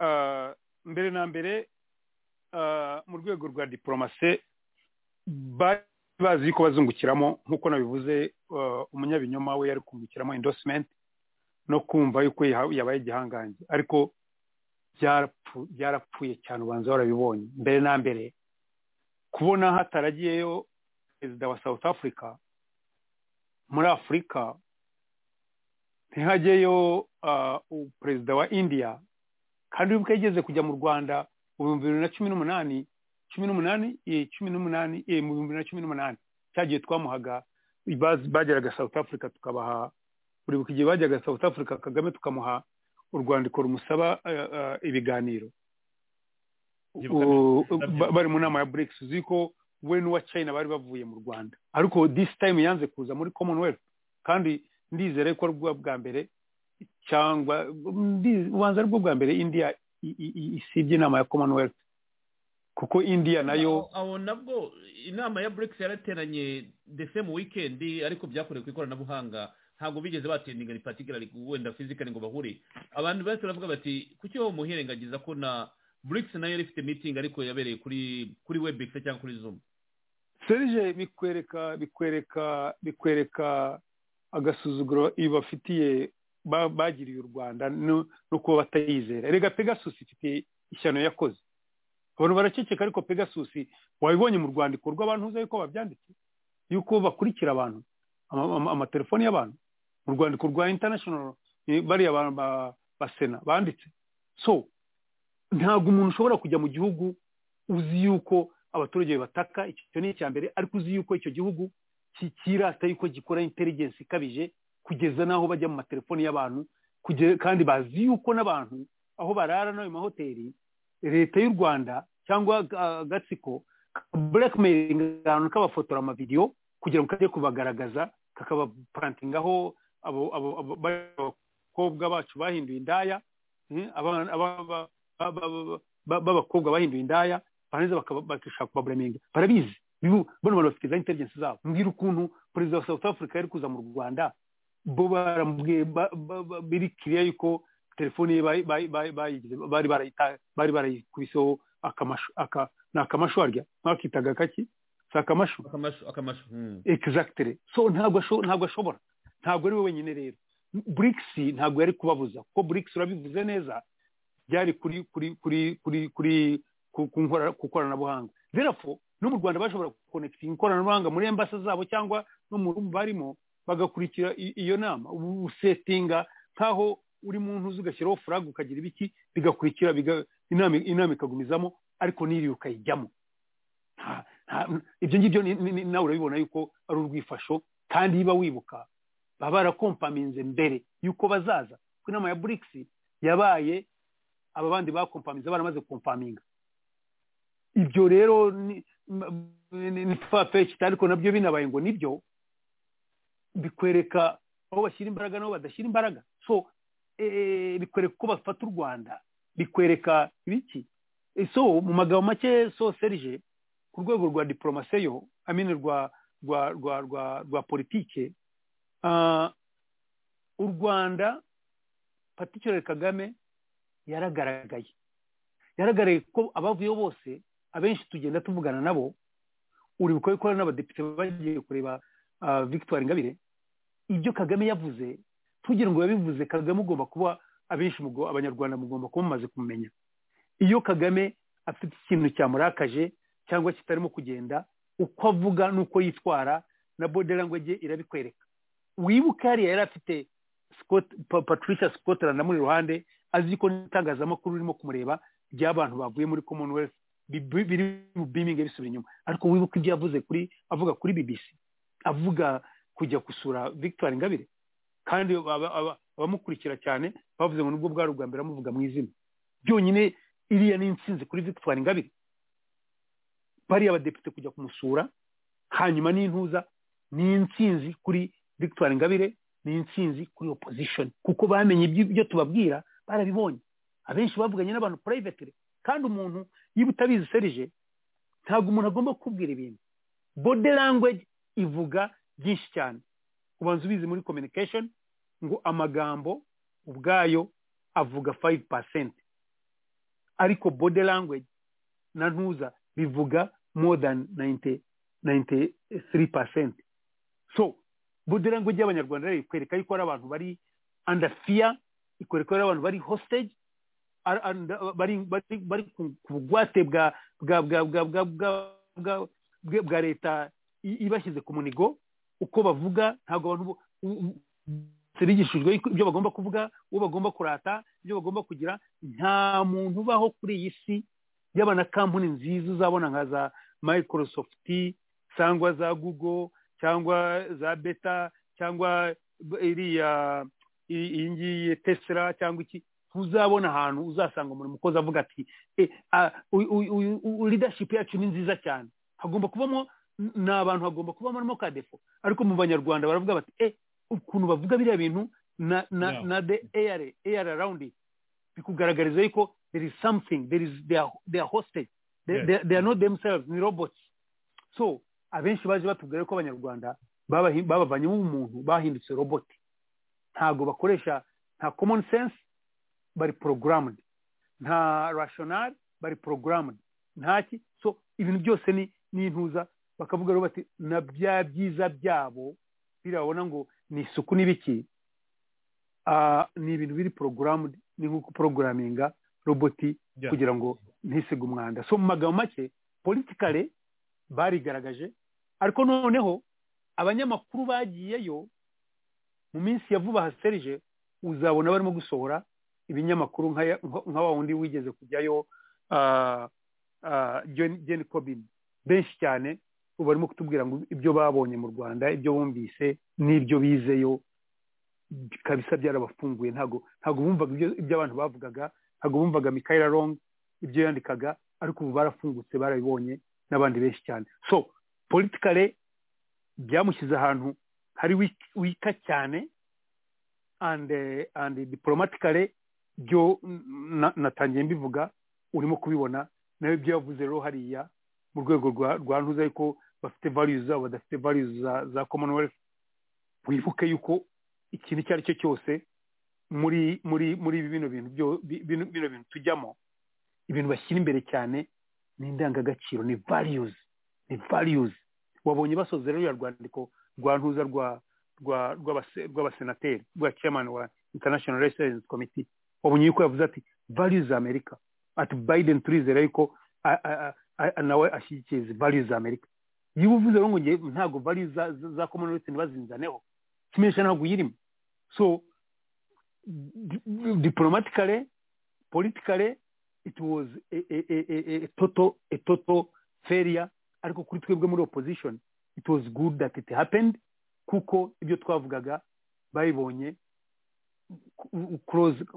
mbere na mbere mu rwego rwa diplomasi bazi ko bazungukiramo nk'uko nabivuze umunyabinyoma we yari kungukiramo endorsement no kumva yuko yabaye igihangange ariko byarapfuye cyane ubanza warabibonye mbere na mbere kubona hataragiyeyo perezida wa South Africa muri Afurika ntihajyeyo perezida wa India kandi wibuka yigeze kujya mu Rwanda mu 2018 mu 2018 cyagiye twamuhaga bageraga South Africa tukabaha buri gihe bajyaga South Africa Kagame tukamuha urwandiko rumusaba ibiganiro bari mu nama ya BRICS uziko we n'uwa China bari bavuye mu Rwanda ariko this time yanze kuza muri Commonwealth kandi ndizere ko rwo bwa mbere cyangwa ubanza rwo bwa mbere India isibye inama ya Commonwealth kuko India nayo aho nabwo inama ya BRICS yarateranye the same weekend ariko byakorewe ku ikoranabuhanga ntabwo bigeze batendinga ni particularly wenda physically ngo bahure abantu bose baravuga bati kuki ho muhirengagiza ko na BRICS nayo ifite meeting ariko yabereye kuri Webex cyangwa kuri Zoom. Serge bikwereka agasuzuguro ibafitiye bagiriye u Rwanda no kuba batayizera rega Pegasus ifite ishyano yakoze abantu baraceceka ariko Pegasus wabibonye mu rwandiko rw'abantu uzi ko babyanditse yuko bakurikira abantu amatelefoni y'abantu mu rwandiko rwa international bari abantu basena banditse so ntabwo umuntu ushobora kujya mu gihugu uzi yuko abaturage bataka icyo ni icyambere ariko uzi yuko icyo gihugu kirata yuko gikora intelligence ikabije kugeza naho bajya mu matelefoni y'abantu kandi bazi yuko n'abantu aho barara no mu mahoteli leta y'u Rwanda cyangwa agatsiko blackmailing abantu kabafotora amavideo kugira ngo kajye kubagaragaza kakabaprantingaho abakobwa bacu bahinduye indaya b'abakobwa bahinduye indaya baneza bakishaka kubablaminga barabizi bano bafite za intelligence zabo mbwira ukuntu perezida wa South Africa yari kuza mu Rwanda bo baramubwiye biri clear yuko telefoni ye bari barayikubiseho akamashu arya nakitaga kaki akamashu exactly so ntabwo ashobora ntabwo ari we wenyine rero BRICS ntabwo yari kubabuza kuko BRICS urabivuze neza byari kuri kukoranabuhanga therefore no mu Rwanda bashobora connecting ikoranabuhanga muri embassy zabo cyangwa no mu rumba barimo bagakurikira iyo nama usettinga nkaho uri muntu ugashyiraho flag ukagira ibiki bigakurikira inama ikagumizamo ariko niri ukayijyamo ibyo ngibyo nawe urabibona yuko ari urwifasho kandi niba wibuka baba barakompaminze mbere yuko bazaza ku inama ya BRICS yabaye aba bandi bakompaminze baramaze kompaminga ibyo rero ni fapeki ariko nabyo binabaye ngo nibyo bikwereka aho bashyira imbaraga n'aho badashyira imbaraga so bikwereka ko bafata u Rwanda bikwereka ibiki so mu magambo make so Serge ku rwego rwa diplomasi yo amene rwa politike u Rwanda particularly Kagame yaragaragaye ko abavuye bose abenshi tugenda tuvugana nabo uri bukora n'abadepite bagiye kureba Victoire Ingabire ibyo Kagame yavuze tugira ngo yabivuze Kagame ugomba kuba abenshi abanyarwanda mugomba kuba mumaze kumenya iyo Kagame afite ikintu cyamurakaje cyangwa kitarimo kugenda uko avuga nuko yitwara na body language irabikwereka wibuka yari afite Patricia Scotland muri ruhande azi ko n'itangazamakuru ririmo kumureba by'abantu bavuye muri Commonwealth biri mu beaming bisubira inyuma ariko wibuka ibyo yavuze avuga kuri BBC avuga kujya gusura Victoire Ingabire kandi abamukurikira cyane bavuze ngo nubwo bwari ubwa mbere amuvuga mu izina byonyine iriya ni insinzi kuri Victoire Ingabire bari abadepite kujya kumusura hanyuma n'intuza ni insinzi kuri Victoire Ingabire ni insinzi kuri opposition kuko bamenye ibyo tubabwira barabibonye abenshi bavuganye n'abantu privately kandi umuntu yiba utabizi Serge ntabwo umuntu agomba kubwira ibintu body language ivuga byinshi cyane ubanza ubizi muri communication ngo amagambo ubwayo avuga 5% ariko body language na ntuza bivuga more than 93%. So body language y'abanyarwanda rero ikwereka yuko ari abantu bari under fear, ikwereka ari abantu bari hostage, bari ku bugwate bwa leta ibashyize ku munigo. Uko bavuga ntabwo abantu serigishijwe ibyo bagomba kuvuga, uwo bagomba kurata, ibyo bagomba kugira. Nta muntu ubaho kuri iyi si y'abana kampani nziza uzabona nka za Microsoft cyangwa za Google cyangwa za Beta cyangwa iriya iyi ngiyi Tesla cyangwa iki. Uzabona ahantu uzasanga umuntu mukozi avuga ati leadership yacu ni nziza cyane. Hagomba kubamo n'abantu, hagomba kubamo no kadefo. Ariko mu banyarwanda baravuga bati ukuntu bavuga biriya bintu na the air around it bikugaragariza yuko there is something, they are hostage, they are not themselves, ni robots. So abenshi baje batubwira ko abanyarwanda babavanyemo umuntu bahindutse robot. Ntago bakoresha nta common sense, bari programmed, nta rational, bari programmed, ntaki. So ibintu byose ni intuza, bakavuga rero bati na bya byiza byabo birabona ngo ni isuku n'ibiki. Ni ibintu biri programmed, ni nko programminga roboti kugira ngo ntisiga umwanda. So mu magambo make politically barigaragaje, ariko noneho abanyamakuru bagiyeyo mu minsi ya vuba haserije uzabona barimo gusohora ibinyamakuru nka wa wundi wigeze kujyayo Jen Corbin. Benshi cyane ubu barimo kutubwira ngo ibyo babonye mu Rwanda, ibyo bumvise n'ibyo bizeyo kabisa byarabafunguye. Ntago bumvaga ibyo abantu bavugaga, ntago bumvaga Michaela Long ibyo yandikaga, ariko ubu barafungutse, barabibonye n'abandi benshi cyane. So politically byamushyize ahantu hari wika cyane, and diplomatically byo natangiye mbivuga, urimo kubibona nawe ibyo yavuze rero hariya mu rwego rwa ntuza yuko bafite values zabo, badafite values za Commonwealth. Wibuke yuko ikintu icyo ari cyo cyose muri bino bintu tujyamo, ibintu bashyira imbere cyane ni indangagaciro, ni values. Wabonye basoze rero rwandiko rwa ntuza rw'abasenateri, rwa chairman wa International Relations Committee. Wabonye yuko yavuze ati values za Amerika, ati Biden turizera yuko nawe ashyigikiye values za Amerika. Iyo uvuze rero ngo ntago values za Commonwealth ntibazinzaneho, kimenyesha ntabwo uyirimo. So diplomatically, politically, it was a total failure. Ariko kuri twebwe muri opposition it was good that it happened, kuko ibyo twavugaga bayibonye close,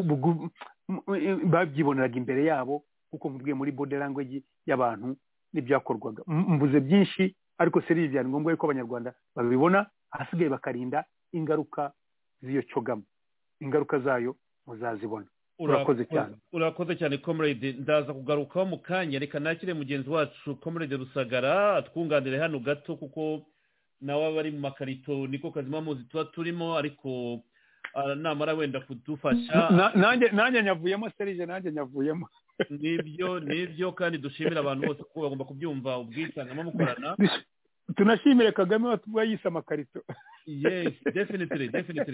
babyiboneraga imbere yabo, kuko mubwiye muri body language y'abantu n'ibyakorwaga. Mvuze byinshi, ariko seri byari ngombwa yuko abanyarwanda babibona, hasigaye bakarinda ingaruka z'iyo cyogamo. Ingaruka zayo muzazibona. Urakoze cyane comrade. Ndaza kugarukaho mu kanya, reka nakire mugenzi wacu comrade Rusagara atwunganire hano gato, kuko nawe abari mu makarito niko kazima muzi tuba turimo, ariko namara wenda kudufasha. Nanjye nyavuyemo Serge, nanjye nyavuyemo. Nibyo kandi dushimira abantu bose ko bagomba kubyumva ubwisangamo mukorana. Tunashimire Kagame watwayise amakarito. Yes, definitely.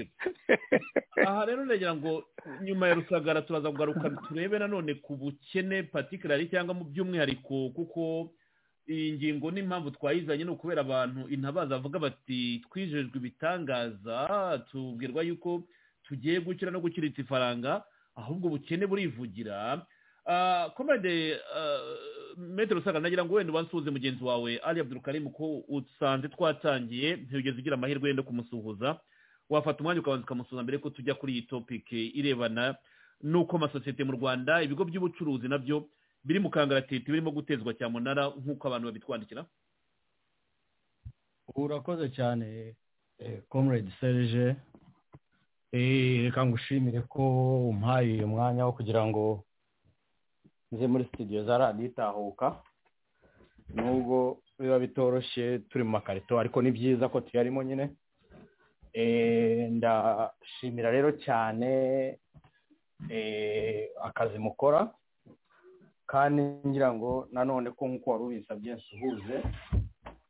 Aha rero ndagira ngo nyuma ya Rusagara turaza kugaruka turebe nanone ku bukene particularly cyangwa mu by'umwihariko, kuko iyi ngingo n'impamvu twayizanye no kubera abantu intabaza bavuga bati twijejwe ibitangaza, tubwirwa yuko tugiye gukira no gukiritsa ifaranga, ahubwo ubukene burivugira. Comrade Maître Rusagara, nagira ngo wenda ubansuhuze mugenzi wawe Ali Abdulkarim, ko usanze twatangiye ntugeze ugira amahirwe yo kumusuhuza. Wafata umwanya ukabanza ukamusuhuza mbere ko tujya kuri iyi topic irebana n'uko amasosiyete mu Rwanda, ibigo by'ubucuruzi nabyo biri mu kangaratete, birimo gutezwa cyamunara nk'uko abantu babitwandikira. Urakoze cyane Comrade Serge, reka ngushimire ko umpaye uyu mwanya wo kugira ngo nze muri studio za Radio Itahuka, nubwo biba bitoroshye turi mu makarito, ariko ni byiza ko tuyarimo nyine. Ndashimira rero cyane akazi mukora, kandi ngira ngo nanone ko nk'uko wari ubisabye nsuhuze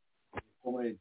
comrade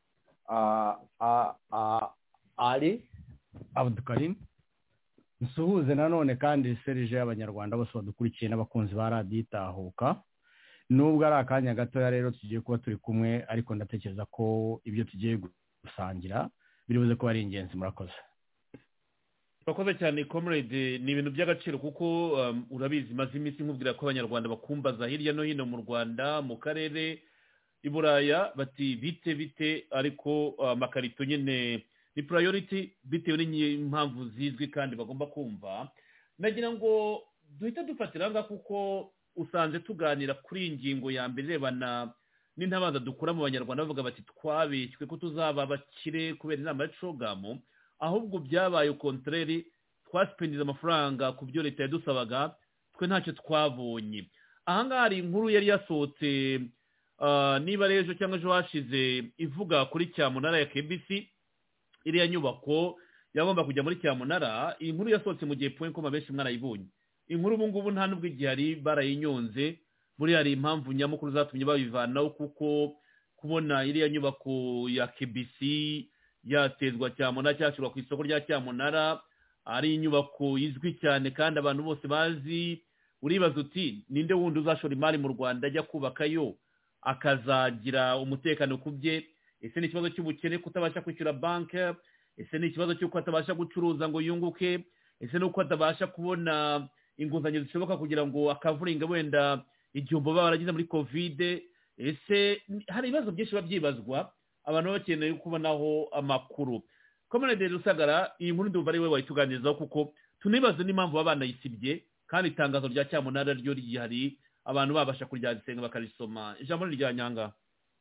Ali Abdukarim, nsuhuze nanone kandi Serge y'abanyarwanda bose badukurikiye n'abakunzi ba radiyo itahuka. Nubwo ari akanya gatoya rero tugiye kuba turi kumwe, ariko ndatekereza ko ibyo tugiye gusangira biribuze ko ari ingenzi. Murakoze. Urakoze cyane comrade, ni ibintu by'agaciro kuko urabizi maze iminsi nkubwira ko abanyarwanda bakumbaza hirya no hino mu Rwanda, mu karere, i Buraya, bati bite ariko amakarito nyine ni priority bitewe n'impamvu zizwi kandi bagomba kumva. Nagira ngo duhita dufatira ngaho kuko usanze tuganira kuri iyi ngingo ya mbere irebana n'intabaza dukura mu banyarwanda bavuga bati twabeshywe ko tuzaba abakire kubera inama ya cogamu, ahubwo byabaye contraire, twaspendiza amafaranga ku byo leta yadusabaga, twe ntacyo twabonye. Ahangaha hari inkuru yari yasohotse niba rejo cyangwa ejo hashize ivuga kuri Cyamunara ya KBC, iriya nyubako yagomba kujya muri Cyamunara. Iyi nkuru yasohotse mu gihe point com benshi mwarayibonye. Inkuru ubu ngubu nta nubwo igihari, barayinyonze. Muri hari impamvu nyamukuru zatumye babivanaho, kuko kubona iriya nyubako ya KBC yatezwa Cyamunara cyashyirwa ku isoko rya Cyamunara, ari inyubako izwi cyane kandi abantu bose bazi. Uribaza uti ninde wundi uzashora imari mu Rwanda ajya kubakayo akazagira umutekano ku bye? Ese ni ikibazo cy'ubukene kutabasha kwishyura banki? Ese ni ikibazo cy'uko atabasha gucuruza ngo yunguke? Ese ni uko atabasha kubona inguzanyo zishoboka kugira ngo akavuringa wenda igihombo baba baragize muri covid? Ese hari ibibazo byinshi babyibazwa, abantu bakeneye kubonaho amakuru. Comrade Rusagara, iyi nkuru ndumva ari we wayituganirizaho kuko tunibaze n'impamvu baba banayisibye, kandi itangazo rya Cyamunara ryo rigihari, abantu babasha kuryandisenga bakarisoma. Ijambo rya Nyanga.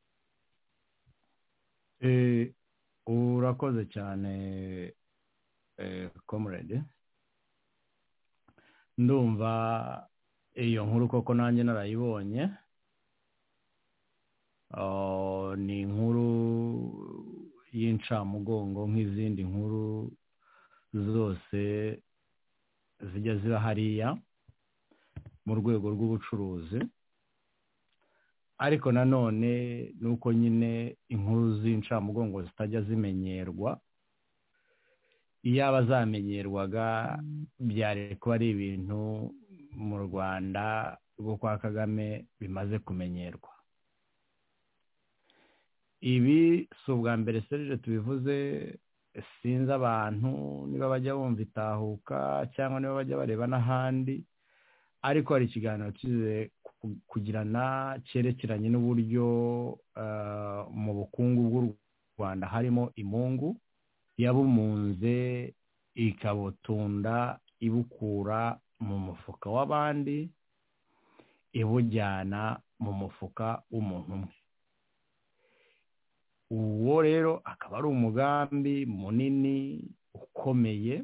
Urakoze cyane comrade. Ndumva iyo nkuru koko nanjye narayibonye. Ni inkuru y'incamugongo nk'izindi nkuru zose zijya ziba hariya mu rwego rw'ubucuruzi, ariko nanone nuko nyine inkuru z'incamugongo zitajya zimenyerwa. Iyaba zamenyerwaga byari kuba ari ibintu mu Rwanda rwo kwa Kagame bimaze kumenyerwa. Ibi si ubwa mbere Serge tubivuze, sinzi abantu niba bajya bumva itahuka cyangwa niba bajya bareba n'ahandi, ariko hari ikiganiro kize kugirana cyerekeranye n'uburyo mu bukungu bw'u Rwanda harimo imungu yabumunze ikabutunda ibukura mu mufuka w'abandi ibujyana mu mufuka w'umuntu umwe. Uwo rero akaba ari umugambi munini ukomeye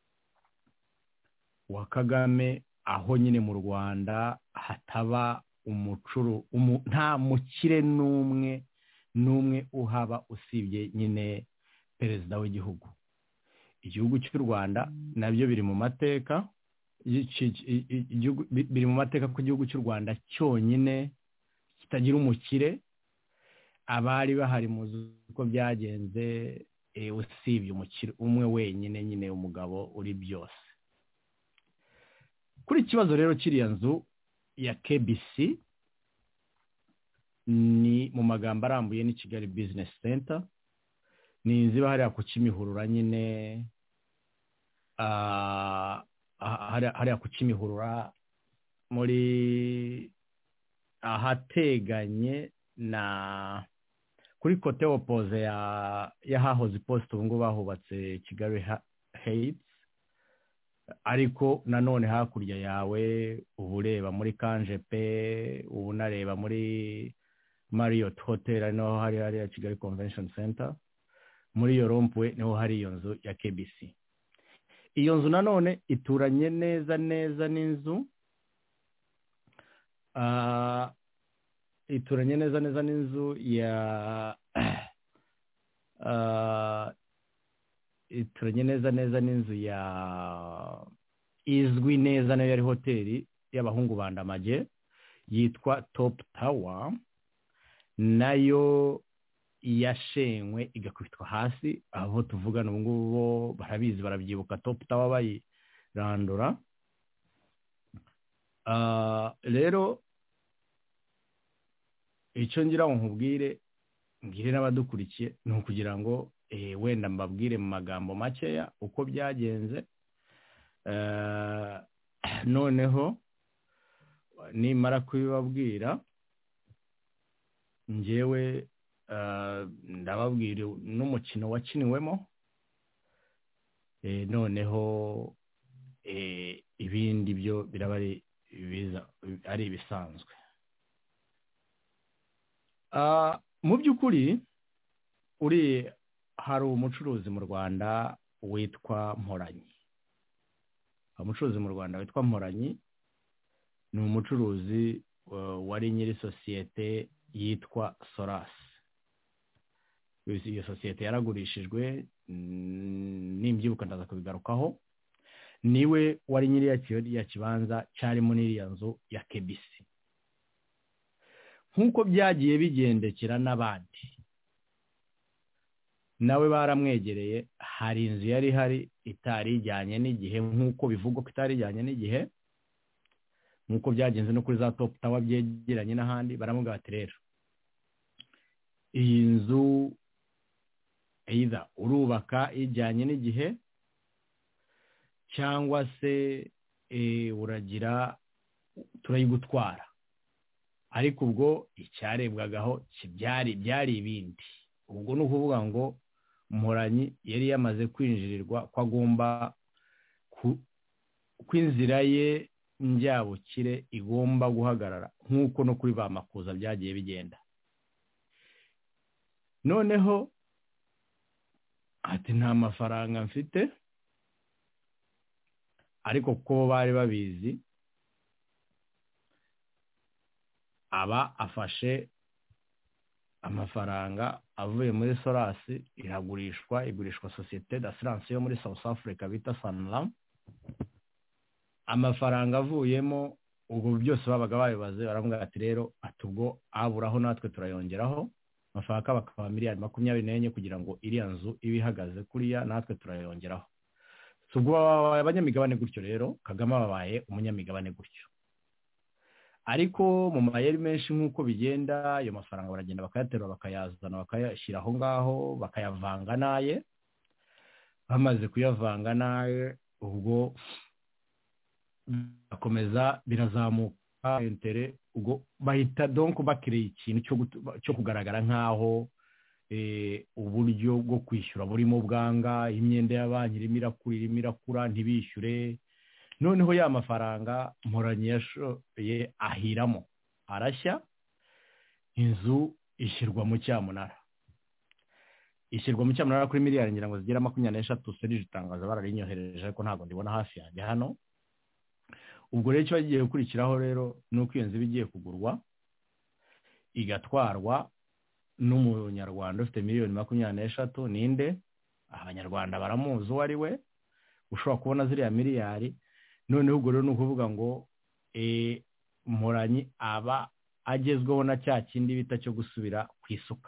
wa Kagame, aho nyine mu Rwanda hataba nta mukire n'umwe uhaba usibye nyine perezida w'igihugu. Igihugu cy'u Rwanda nabyo biri mu mateka, biri mu mateka ko igihugu cy'u Rwanda cyonyine kitagira umukire. Abari bahari muzi uko byagenze, usibye umukire umwe wenyine, nyine umugabo uri byose. Kuri ikibazo rero kiriya nzu ya KBC, ni mu magambo arambuye ni Kigali Business Center. Ni inzu iba hariya ku Kimihurura nyine, hariya ku Kimihurura muri ahateganye na kuri kote opoze ya hahoze poste, ubu ngubu bahubatse Kigali Heights, ariko nanone hakurya yawe uba ureba muri Kanjepe, ubu unareba muri Marriott Hotel, niho hari hariya Kigali Convention Center. Muri iyo rompwe niho hari iyo nzu ya KBC. Iyo nzu nanone ituranye neza n'inzu ituranye neza n'inzu ya ituranye neza n'inzu ya izwi neza nayo yari hoteli y'abahungu Bandamage yitwa Top Tower, nayo yashenywe igakubitwa hasi, abo tuvugana ubu ngubu barabizi barabyibuka Top Tower bayirandura. Rero icyo ngira ngo nkubwire mbwire n'abadukurikiye ni ukugira ngo wenda mbabwire mu magambo makeya uko byagenze, noneho nimara kubibabwira njyewe ndababwira n'umukino wakiniwemo, noneho ibindi byo biraba ari ibisanzwe. Mu by'ukuri hari umucuruzi mu Rwanda witwa Mporanyi. Umucuruzi mu Rwanda witwa Mporanyi ni umucuruzi wari nyiri sosiyete yitwa Soras. Iyo sosiyete yaragurishijwe, nimbyibuka ndaza kubigarukaho. Niwe wari nyiri ya kibanza cyarimo n'iriya nzu ya KBC. Nk'uko byagiye bigendekera n'abandi, nawe baramwegereye, hari inzu yari ihari itari ijyanye n'igihe, nk'uko bivugwa ko itari ijyanye n'igihe, nk'uko byagenze no kuri za Top Tower byegeranye n'ahandi. Baramubwira bati rero iyi nzu either urubaka ijyanye n'igihe cyangwa se uragira turayigutwara. Ariko ubwo icyarebwagaho byari ibindi. Ubwo ni ukuvuga ngo Mporanyi yari yamaze kwinjirirwa ko agomba kw'inzira ye njyabukire igomba guhagarara, nk'uko no kuri ba Makuza byagiye bigenda. Noneho ati nta mafaranga mfite, ariko kuko bari babizi, aba afashe amafaranga avuye muri Soras, igurishwa Societe d'Assurance yo muri South Africa bita Sanlam. Amafaranga avuyemo ubwo byose babaga babibaze, baramubwira ati rero atubwo aburaho natwe turayongeraho, amafaranga bakaba miliyari 24 kugira ngo iriya nzu ibihagaze kuriya, natwe turayongeraho. Ubwo abanyamigabane gutyo, rero Kagame babaye umunyamigabane gutyo. Ariko mu mayeri menshi nk'uko bigenda, ayo mafaranga baragenda bakayaterura bakayazana bakayashyira aho ngaho, bakayavanga naye. Bamaze kuyavanga naye, ubwo bakomeza birazamuka intere, ubwo bahita donc bakiriye ikintu cyo kugaragara nk'aho uburyo bwo kwishyura burimo bwanga, imyenda y'abanki irimo irakura ntibishyure. Noneho ya mafaranga Mporanyi yashoye ahiramo, arashya, inzu ishyirwa mu cyamunara. Kuri miliyari ngira ngo zigera 23. Serije itangaza bararinyohereje, ariko ntabwo ndibona hafi yanjye hano. Ubwo rero icyo bagiye gukurikiraho rero nuko iyo nzu igiye kugurwa igatwarwa n'umunyarwanda ufite miliyoni 23. Ninde? Abanyarwanda baramuzi uwo ari we, ushobora kubona ziriya miliyari. Noneho ubwo rero ni ukuvuga ngo Mporanyi aba agezweho na cya kindi bita cyo gusubira ku isuka.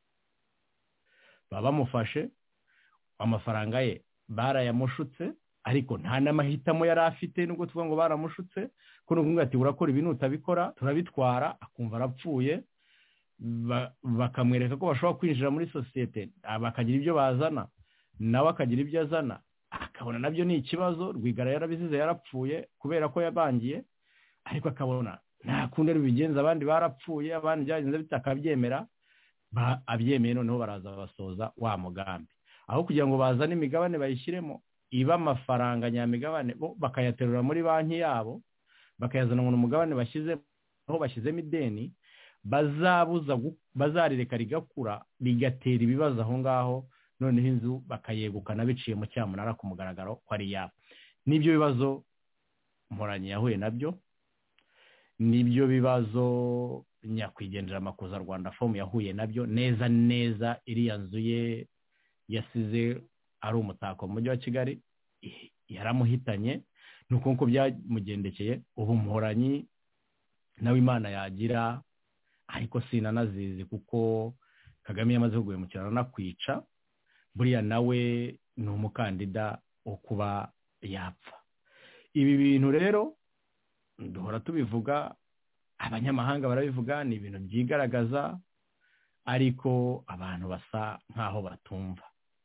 Baba bamufashe, amafaranga ye barayamushutse, ariko nta n'amahitamo yari afite. Nubwo tuvuga ngo baramushutse, ko n'ubwo ati urakora ibintu utabikora turabitwara, akumva arapfuye. Bakamwereka ko bashobora kwinjira muri sosiyete, bakagira ibyo bazana, nawe akagira ibyo azana, akabona nabyo ni ikibazo. Rwigara yarabizize, yarapfuye kubera ko yabangiye, ariko akabona nta kundi bigenza, abandi barapfuye, abandi byagenze bitakabyemera. Abyemeye, noneho baraza basoza wa mugambi. Aho kugira ngo bazane imigabane bayishyiremo, iba amafaranga nyamigabane bo bakayaterura muri banki yabo, bakayazana mu mugabane bashyize aho bashyizemo ideni, bazarireka rigakura rigatera ibibazo aho ngaho. Noneho inzu bakayegukana biciye mu cyamunara ku mugaragaro ko ari yabo. Nibyo bibazo Mporanyi yahuye nabyo, nibyo bibazo nyakwigendera Makuza Rwanda Fomu yahuye nabyo. Neza iriya nzu ye yasize ari umutako mu mujyi wa Kigali, yaramuhitanye. Nuko nko byamugendekeye. Ubu Mporanyi nawe Imana yagira, ariko sinanazizi kuko Kagame yamaze kuguhemukira anakwica, buriya nawe ni umukandida wo kuba yapfa. Ibi bintu rero duhora tubivuga, abanyamahanga barabivuga, ni ibintu byigaragaza, ariko abantu basa nkaho batumva.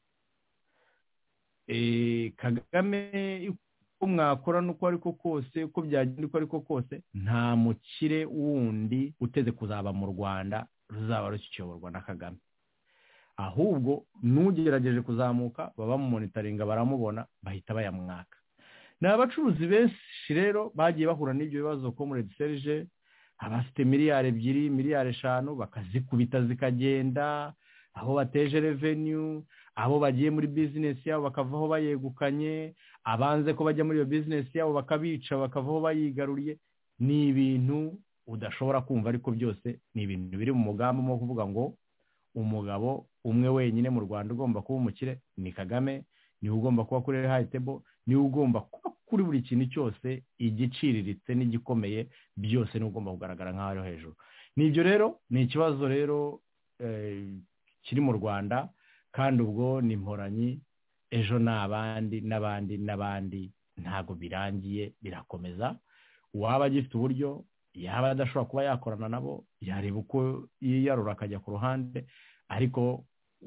Kagame uko mwakora nuko ariko kose, uko byagenda uko ariko kose, nta mukire wundi uteze kuzaba mu Rwanda ruzaba rukiyoborwa na Kagame. Ahubwo n'ugerageje kuzamuka baba mu monitoringa baramubona bahita bayamwaka. Ni abacuruzi benshi rero bagiye bahura n'ibyo bibazo Comrade Serge, abafite miliyari 2, miliyari 5 bakazikubita zikagenda, aho bateje revenue, abo bagiye muri business yabo bakavaho bayegukanye, abanze ko bajya muri iyo business yabo bakabica bakavaho bayigaruriye. Ni ibintu udashobora kumva, ariko byose ni ibintu biri mu mugambi wo kuvuga ngo umugabo umwe wenyine mu Rwanda ugomba kuba umukire ni Kagame, niwe ugomba kuba kuri high table, niwe ugomba kuba kuri buri kintu cyose, igiciriritse n'igikomeye byose niwe ugomba kugaragara nk'aho ari hejuru. Nibyo rero ni ikibazo rero kiri mu Rwanda, kandi ubwo ni Mporanyi, ejo n'abandi ntago birangiye, birakomeza. Uwaba agifite uburyo, yaba adashobora kuba yakorana nabo, yareba uko yiyarura akajya ku ruhande, ariko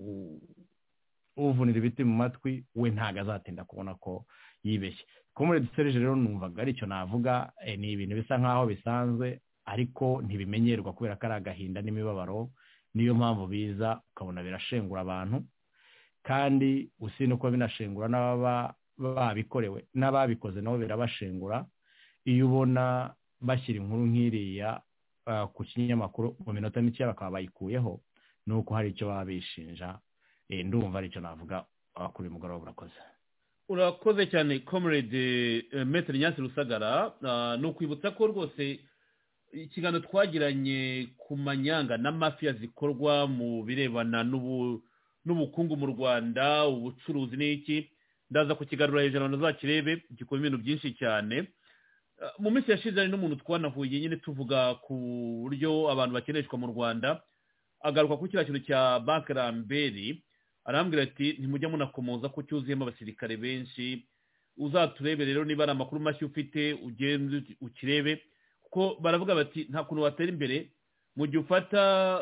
uvunira ibiti mu matwi we ntago azatinda kubona ko yibeshye. Comrade Serge rero numvaga aricyo navuga, ni ibintu bisa nkaho bisanzwe ariko ntibimenyerwa kubera ko ari agahinda n'imibabaro, niyo mpamvu biza ukabona birashengura abantu, kandi usino ko binashengura n'ababa babikorewe n'ababikoze nabo birabashengura. Iyo ubona bashyira inkuru nk'iriya ku kinyamakuru mu minota mike bakaba bayikuyeho, nuko hari icyo baba bishinja. Ndumva aricyo navuga kuri mugoroba. Urakoze. Urakoze cyane Comrade Maître Ignace Rusagara. Ni ukwibutsa ko rwose ikiganiro twagiranye ku manyanga n'amafiya zikorwa mu birebana n'ubukungu mu Rwanda, ubucuruzi n'iki, ndaza kukigarura hejuru abantu bazakirebe, gikora ibintu byinshi cyane. Mu minsi yashize hari n'umuntu twanahuye nyine tuvuga ku buryo abantu bakeneshwa mu Rwanda, agaruka ku kiriya kintu cya Banke Lambert, arambwira ati ntimujya munakomoza ko cyuzuyemo abasirikare benshi, uzaturebe rero niba ari amakuru mashya ufite ugende ukirebe, kuko baravuga bati nta kuntu watera imbere mu gihe ufata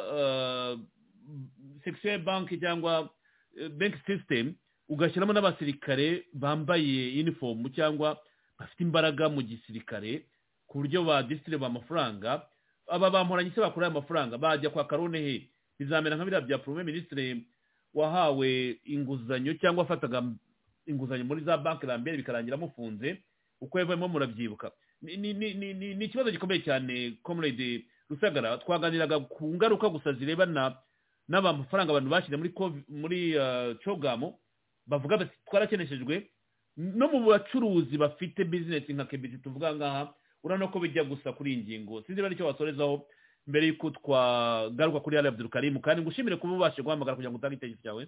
section bank cyangwa bank system ugashyiramo n'abasirikare bambaye uniform cyangwa bafite imbaraga mu gisirikare ku buryo badisitire amafaranga. Aba bamporanye se bakora amafaranga bajya kwa Karone he, bizamera nka biriya bya Premier Ministre wahawe inguzanyo cyangwa afataga inguzanyo muri za Banke Lambert bikarangira amufunze, uko yavamo murabyibuka. Ni ikibazo gikomeye cyane Comrade Rusagara. Twaganiraga ku ngaruka gusa zirebana n'amafaranga abantu bashyira muri Chogamo, bavuga bati twarakeneshejwe no mu bacuruzi bafite business nka Kebiti tuvuga ngaha, urano ko bijya gusa kuri ingingo. Sinzi bari cyo wasorezaho mbere yuko twagaruka kuri Ali Abdul Karim, kandi ngushimire kuba ubashe guhamagara kugira ngo utange itegeko cyawe.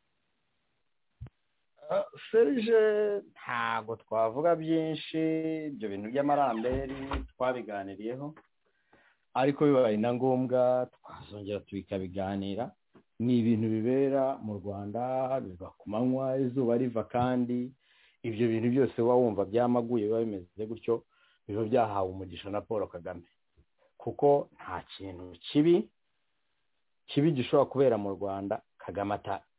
Serge, ntago twavuga byinshi, ibyo bintu by'amaramberi twabiganiriyeho, ariko bibaye na ngombwa twazongera tukabiganira. Ni ibintu bibera mu Rwanda, biva ku manywa izuba riva, kandi ibyo bintu byose uba wumva byamaguye biba bimeze gutyo, biba byahawe umugisha na Paul Kagame, kuko nta kintu kibi gishobora kubera mu Rwanda Kagame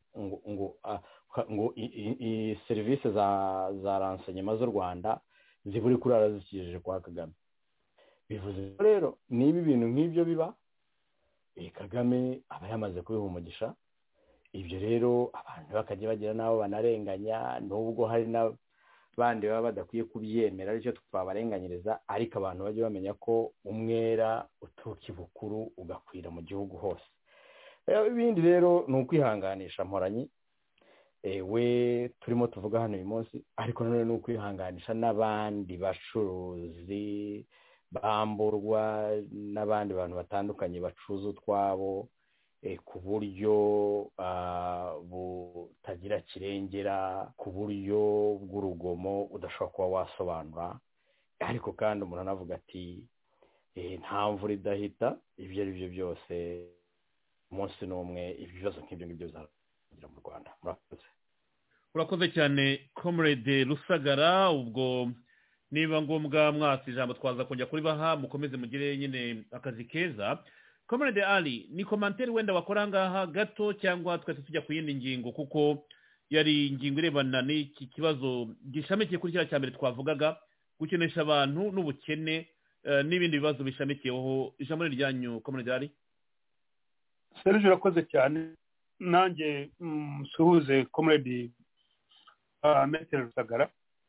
ngo serivisi za renseignement z'u Rwanda ziburi kurara zikijeje kwa Kagame. Bivuze rero niba ibintu nk'ibyo biba, Kagame aba yamaze kubiha umugisha. Ibyo rero abantu bakajya bagira nabo banarenganya, nubwo hari n'abandi baba badakwiye kubyemera, aricyo twabarenganyiriza, ariko abantu bajya bamenya ko umwera uturuka ibukuru ugakwira mu gihugu hose. Ibindi rero ni ukwihanganisha Mporanyi, we turimo tuvuga hano uyu munsi, ariko nanone ni ukwihanganisha n'abandi bacuruzi bamburwa, n'abandi bantu batandukanye bacuruza utwabo ku buryo butagira kirengera, ku buryo bw'urugomo udashobora kuba wasobanura. Ariko kandi umuntu anavuga ati nta mvura idahita, ibyo ari byo byose umunsi n'umwe ibibazo nk'ibyo ngibyo bizagira mu Rwanda. Murakoze. urakoze cyane comrade Rusagara. Ubwo niba ngombwa mwasi ijambo twaza kujya kuri baha mukomeze mugire nyine akazi keza. Comrade Ali, ni komantere wenda wakora ngaha gato cyangwa twese tujya ku yindi ngingo, kuko yari ingingo irebana n'iki kibazo gishamikiye kuri kiriya cya mbere twavugaga, gukenesha abantu n'ubukene n'ibindi bibazo bishamikiyeho. Ijambo ryanyu Comrade Ali. Serge urakoze cyane. Nanjye suhuze Comrade Maitre Rusagara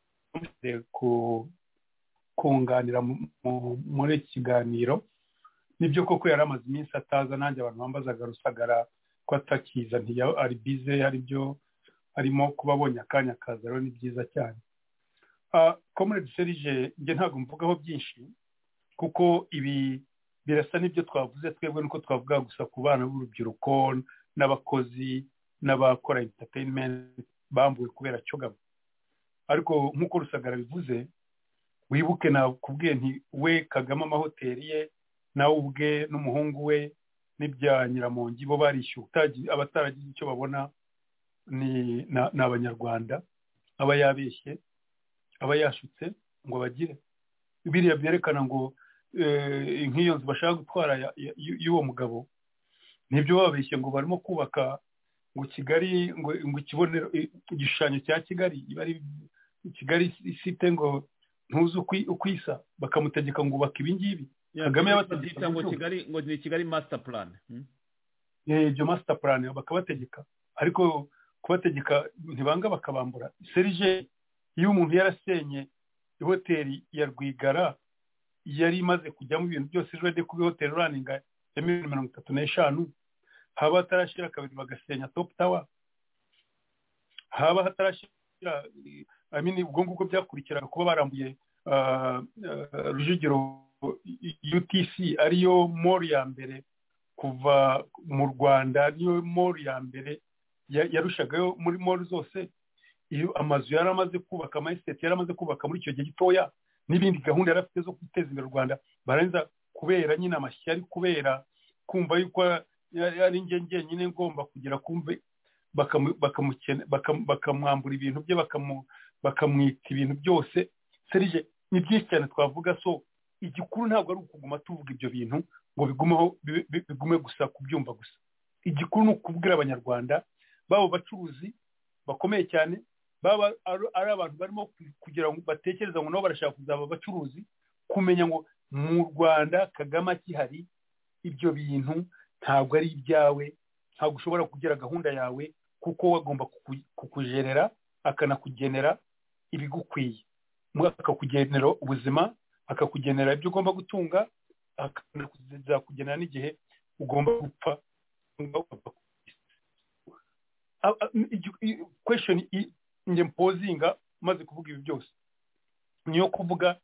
kunganira muri kiganiro. Nibyo koko yari amaze iminsi ataza, nanjye abantu bambazaga Rusagara ko atakiza, ari bize, hari byo arimo kuba abonye akanya kaza, rero ni byiza cyane. Comrade Serge njye ntabwo mvugaho byinshi kuko ibi birasa n'ibyo twavuze twebwe, nuko twavuga gusa ku bana b'urubyiruko n'abakozi n'abakora entertainment bambuwe kubera cyogamo. Ariko nk'uko Rusagara bivuze, wibuke na kubwiye nti we Kagame amahoteli ye nawe ubwe n'umuhungu we n'ibya Nyiramongi bo barishyuye, abataragize icyo babona ni abanyarwanda, aba yabeshye, aba yashutse ngo bagire. Biriya byerekana ngo nk'iyo nzu bashaka gutwara y'uwo mugabo, nibyo babeshye ngo barimo kubaka ngo Kigali, ngo ikibonero igishushanyo cya Kigali iba ari Kigali isite, ngo ntuzi ukwisa, bakamutegeka ngo ubaka ibi ngibi. Kagame yabategeka ngo Kigali, ngo ni Kigali master plan. Ibyo master plan bakabategeka, ariko kubategeka ntibanga bakabambura. Serge, iyo umuntu yarasenye hoteli ya Rwigara yari imaze kujyamo ibintu byose, ejo de kubi hoteli running ya 35, haba hatarashira kabiri bagasenya Top Tower, haba hatarashira ubwo nguko byakurikiraga kuba barambuye Rujugiro UTC ariyo mall ya mbere kuva mu Rwanda, niyo mall ya mbere yarushagayo muri mall zose. Iyo amazu yaramaze kubaka, amayestate yaramaze kubaka muri icyo gihe gitoya, n'ibindi gahunda yarafite zo guteza imbere u Rwanda, barangiza kubera nyine amashyari, kubera kumva yuko ari njye nyine ngomba kugira kumve, bakamwambura ibintu bye, bakamwita ibintu byose. Serge, ni byinshi cyane twavuga. So igikuru ntabwo ari ukuguma tuvuga ibyo bintu ngo bigume gusa kubyumva gusa. Igikuru ni ukubwira abanyarwanda, babo bacuruzi bakomeye cyane, baba ari abantu barimo kugira ngo batekereza ngo nabo barashaka kuzaba abacuruzi, kumenya ngo mu Rwanda Kagame akihari, ibyo bintu ntabwo ari ibyawe, ntabwo ushobora kugira gahunda yawe, kuko wagomba kukujerera, akanakugenera ibigukwiye, akakugenera ubuzima, akakugenera ibyo ugomba gutunga, akanakugenera n'igihe ugomba gupfa. Question nge mpozinga maze kuvuga ibi byose niyo kuvuga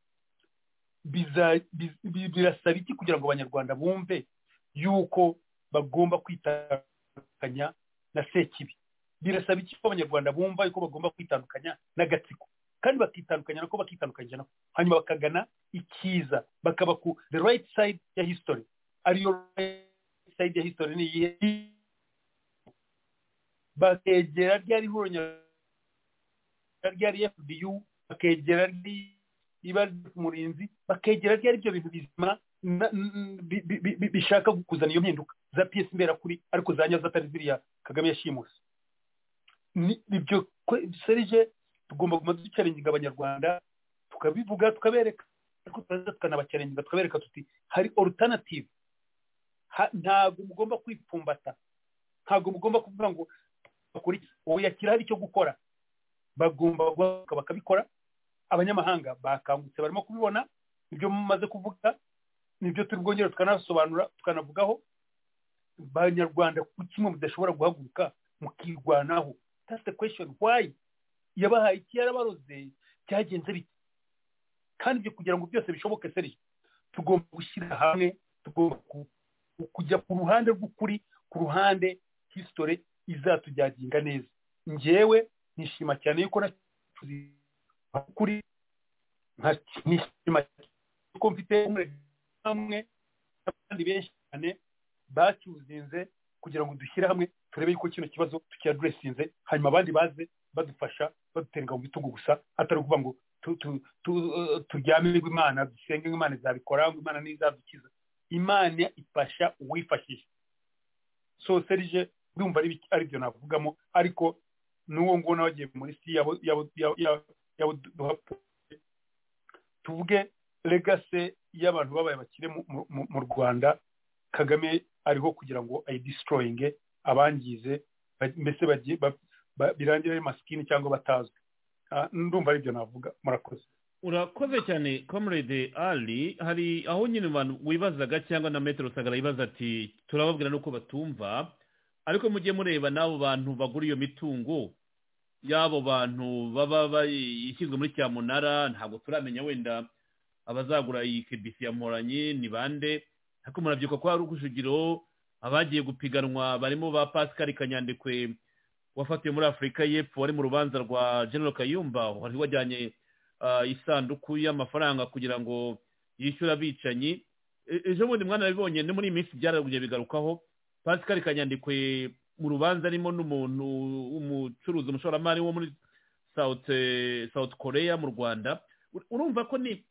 birasaba iki kugira ngo abanyarwanda bumve yuko bagomba kwitandukanya na Sekibi? Birasaba iki ko abanyarwanda bumva yuko bagomba kwitandukanya n'agatsiko, kandi bakitandukanya nako bakitandukanya nako, hanyuma bakagana ikiza, bakaba ku the right side ya history. Ariyo right side ya history ni iyihe? Bakegera ryari huronya ryari FDU, bakegera ryari Murinzi, bakegera ryari ibyo bintu bizima bishaka kuzana iyo mpinduka za PS mbera kuri, ariko zanyaza atari ziriya Kagame yashimuse. Nibyo Serge, tugomba kumaducaringa abanyarwanda, tukabivuga, tukabereka, ariko tukanabacaringa, tukabereka tuti hari alternative. Ntabwo mugomba kwipfumbata, ntabwo mugomba kuvuga ngo bakuri yakira hari icyo gukora, bagomba bakabikora. Abanyamahanga bakangutse barimo kubibona, ibyo mumaze kuvuga nibyo turi bwongera tukanasobanura, tukanavugaho. Abanyarwanda kimwe mudashobora guhaguruka mukirwanaho. That's the question. Why? Yabahaye iki? Yarabaroze, cyagenze biki? Kandi ibyo kugira ngo byose bishoboke Serge, tugomba gushyira hamwe, tugomba kujya ku ruhande rw'ukuri, ku ruhande history izatujyaginga neza. Njyewe nishima cyane yuko nacuzi kuri, nishima ko mfite umwe n'abandi benshi cyane bacyuzinze kugira ngo dushyire hamwe turebe yuko kino kibazo tukiadressinze hanyuma abandi baze badufasha badutenga mu bitugu gusa atari ukuvuga ngo turyame Imana dusenge Imana izabikora Imana nizadukiza. Imana ifasha uwifashisha. So Serge ndumva ari byo navugamo, ariko n'uwo ngo nagiye muri si yabo tuvuge legacy y'abantu babaye bakire mu Rwanda. Kagame ariho kugira ngo ayidestroyinge abangize mbese bagiye birangira ari maskini cyangwa batazwe. Ndumva ari byo navuga. Murakoze. Urakoze cyane Comrade Ali. Hari aho nyine abantu wibazaga cyangwa na Metro Sagara yibaza ati turababwira nuko batumva, ariko mugiye mureba n'abo bantu bagura iyo mitungo y'abo bantu baba bayishyizwe muri cyamunara, ntabwo turamenya wenda abazagura iyi KBC ya Mporanyi ni bande, ariko murabyuka ko hari Rujugiro abagiye gupiganwa barimo ba Pascal Kanyandekwe wafatiwe muri Afurika y'Epfo wari mu rubanza rwa General Kayumba wari wajyanye isanduku y'amafaranga kugira ngo yishyura abicanyi. Ejo bundi mwana nabibonye ni muri iyi minsi byaraguye bigarukaho. Pascal Kanyandekwe mu rubanza arimo n'umuntu w'umucuruzi umushoramari wo muri South Korea mu Rwanda. Urumva ko ni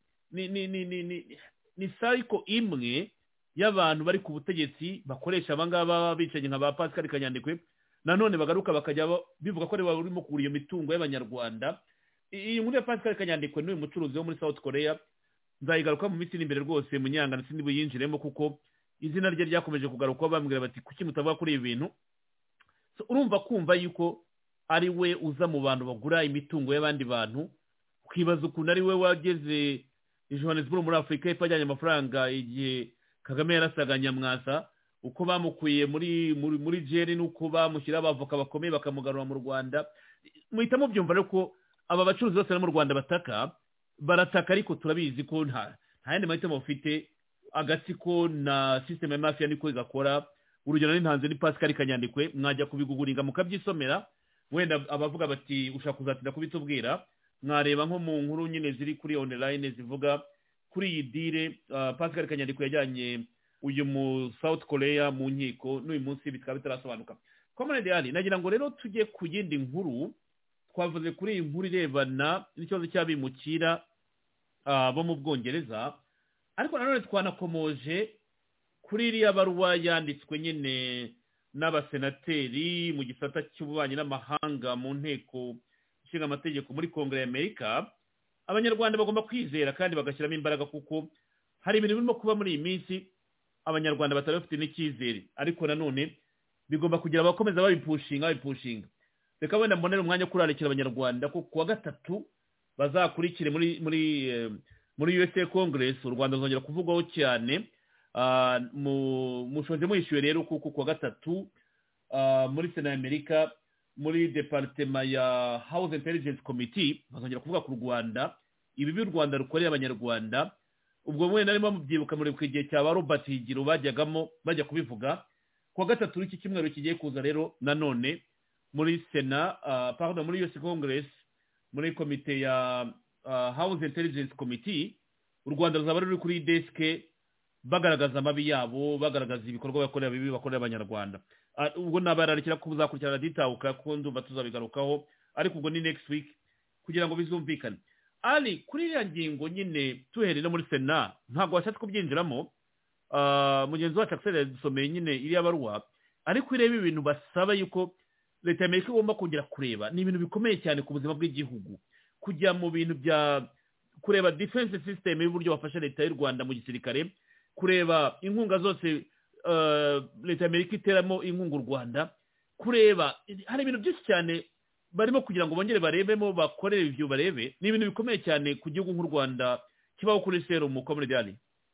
cycle imwe y'abantu bari ku butegetsi bakoresha abangaba bicanyi nka ba Pascal Kanyandekwe, nanone bagaruka bakajya bivuga ko barimo kugura iyo mitungo y'abanyarwanda. Iyi muri Pascal Kanyandekwe n'uyu mucuruzi wo muri South Korea nzayigaruka mu minsi imbere rwose munyangana sindi buyinjiremo, kuko izina rye ryakomeje kugaruka bambwira bati kuki mutavuga kuri ibi bintu. Urumva kumva yuko ari we uza mu bantu bagura imitungo y'abandi bantu, ukibaza ukuntu ari we wageze Johannesburg muri Afurika y'Epfo ajyanye amafaranga igihe Kagame yarasaga Nyamwasa, uko bamukuye muri jeri n'uko bamushyira abavoka bakomeye bakamugarura mu Rwanda. Muhita mubyumva rero ko aba bacuruzi bose mu Rwanda barataka, ariko turabizi ko nta yandi mahitamo bafite. Agatsiko na system ya mafia niko igakora. Urugero n'intanze ni Pascal Kanyandekwe, mwajya kubiguguringa mukabyisomera, wenda abavuga bati ushaka kuzatinda kubitubwira, mwareba nko mu nkuru nyine ziri kuri online zivuga kuri iyi dire Pascal Kanyandekwe yajyanye uyu mu South Korea mu nkiko, n'uyu munsi bikaba bitarasobanuka. Comrade Ali, nagira ngo rero tujye ku yindi nkuru. Twavuze kuri iyi nkuru irebana n'ikibazo cy'abimukira bo mu Bwongereza, ariko nanone twanakomoje kuri iriya baruwa yanditswe nyine n'abasenateri mu gisata cy'ububanyi n'amahanga mu nteko ishinga amategeko muri Kongere y'Amerika. Abanyarwanda bagomba kwizera kandi bagashyiramo imbaraga, kuko hari ibintu birimo kuba muri iyi minsi abanyarwanda batari bafite n'icyizere, ariko nanone bigomba kugira abakomeza babipushinga. Reka wenda mbonera umwanya kurarikira abanyarwanda ko kuwa gatatu bazakurikire muri USA Congress. U Rwanda ruzongera kuvugwaho cyane. Mushoje mwishyuye rero kuko kuwa gatatu muri Sena y'Amerika muri Department ya House Intelligence Committee bazongera kuvuga ku Rwanda, ibi u Rwanda rukorera abanyarwanda. Ubwo mwe narimo mubyibuka muri kwigihe cya ba Robert Higiro bajyagamo bajya kubivuga. Kuwa gatatu iki cyumweru kigiye kuza rero nanone muri Sena muri US Congress muri komite ya House Intelligence Committee, u Rwanda ruzaba ruri kuri desk bagaragaza amabi yabo, bagaragaza ibikorwa bakorera bibi bakorera abanyarwanda. Ubwo nabararikira ko buzakurikirana ditahuka ko ndumva tuzabigarukaho, ariko ubwo ni next week kugira ngo bizumvikane. Ali, kuri iriya ngingo nyine tuhereye no muri Sena ntabwo washatse kubyinjiramo. Mugenzi wacu Axel dusomeye nyine iriya baruwa, ariko ireba ibintu basaba yuko leta y'Amerika igomba kongera kureba. Ni ibintu bikomeye cyane ku buzima bw'igihugu, kujya mu bintu bya kureba defense system y'uburyo bafasha leta y'u Rwanda mu gisirikare, kureba inkunga zose leta y'Amerika iteramo inkunga u Rwanda, kureba hari ibintu byinshi cyane barimo kugira ngo bongere barebemo bakorere ibyo barebe. Ni ibintu bikomeye cyane ku gihugu nk'u Rwanda kibaho kuri serum mu Comrade Ali.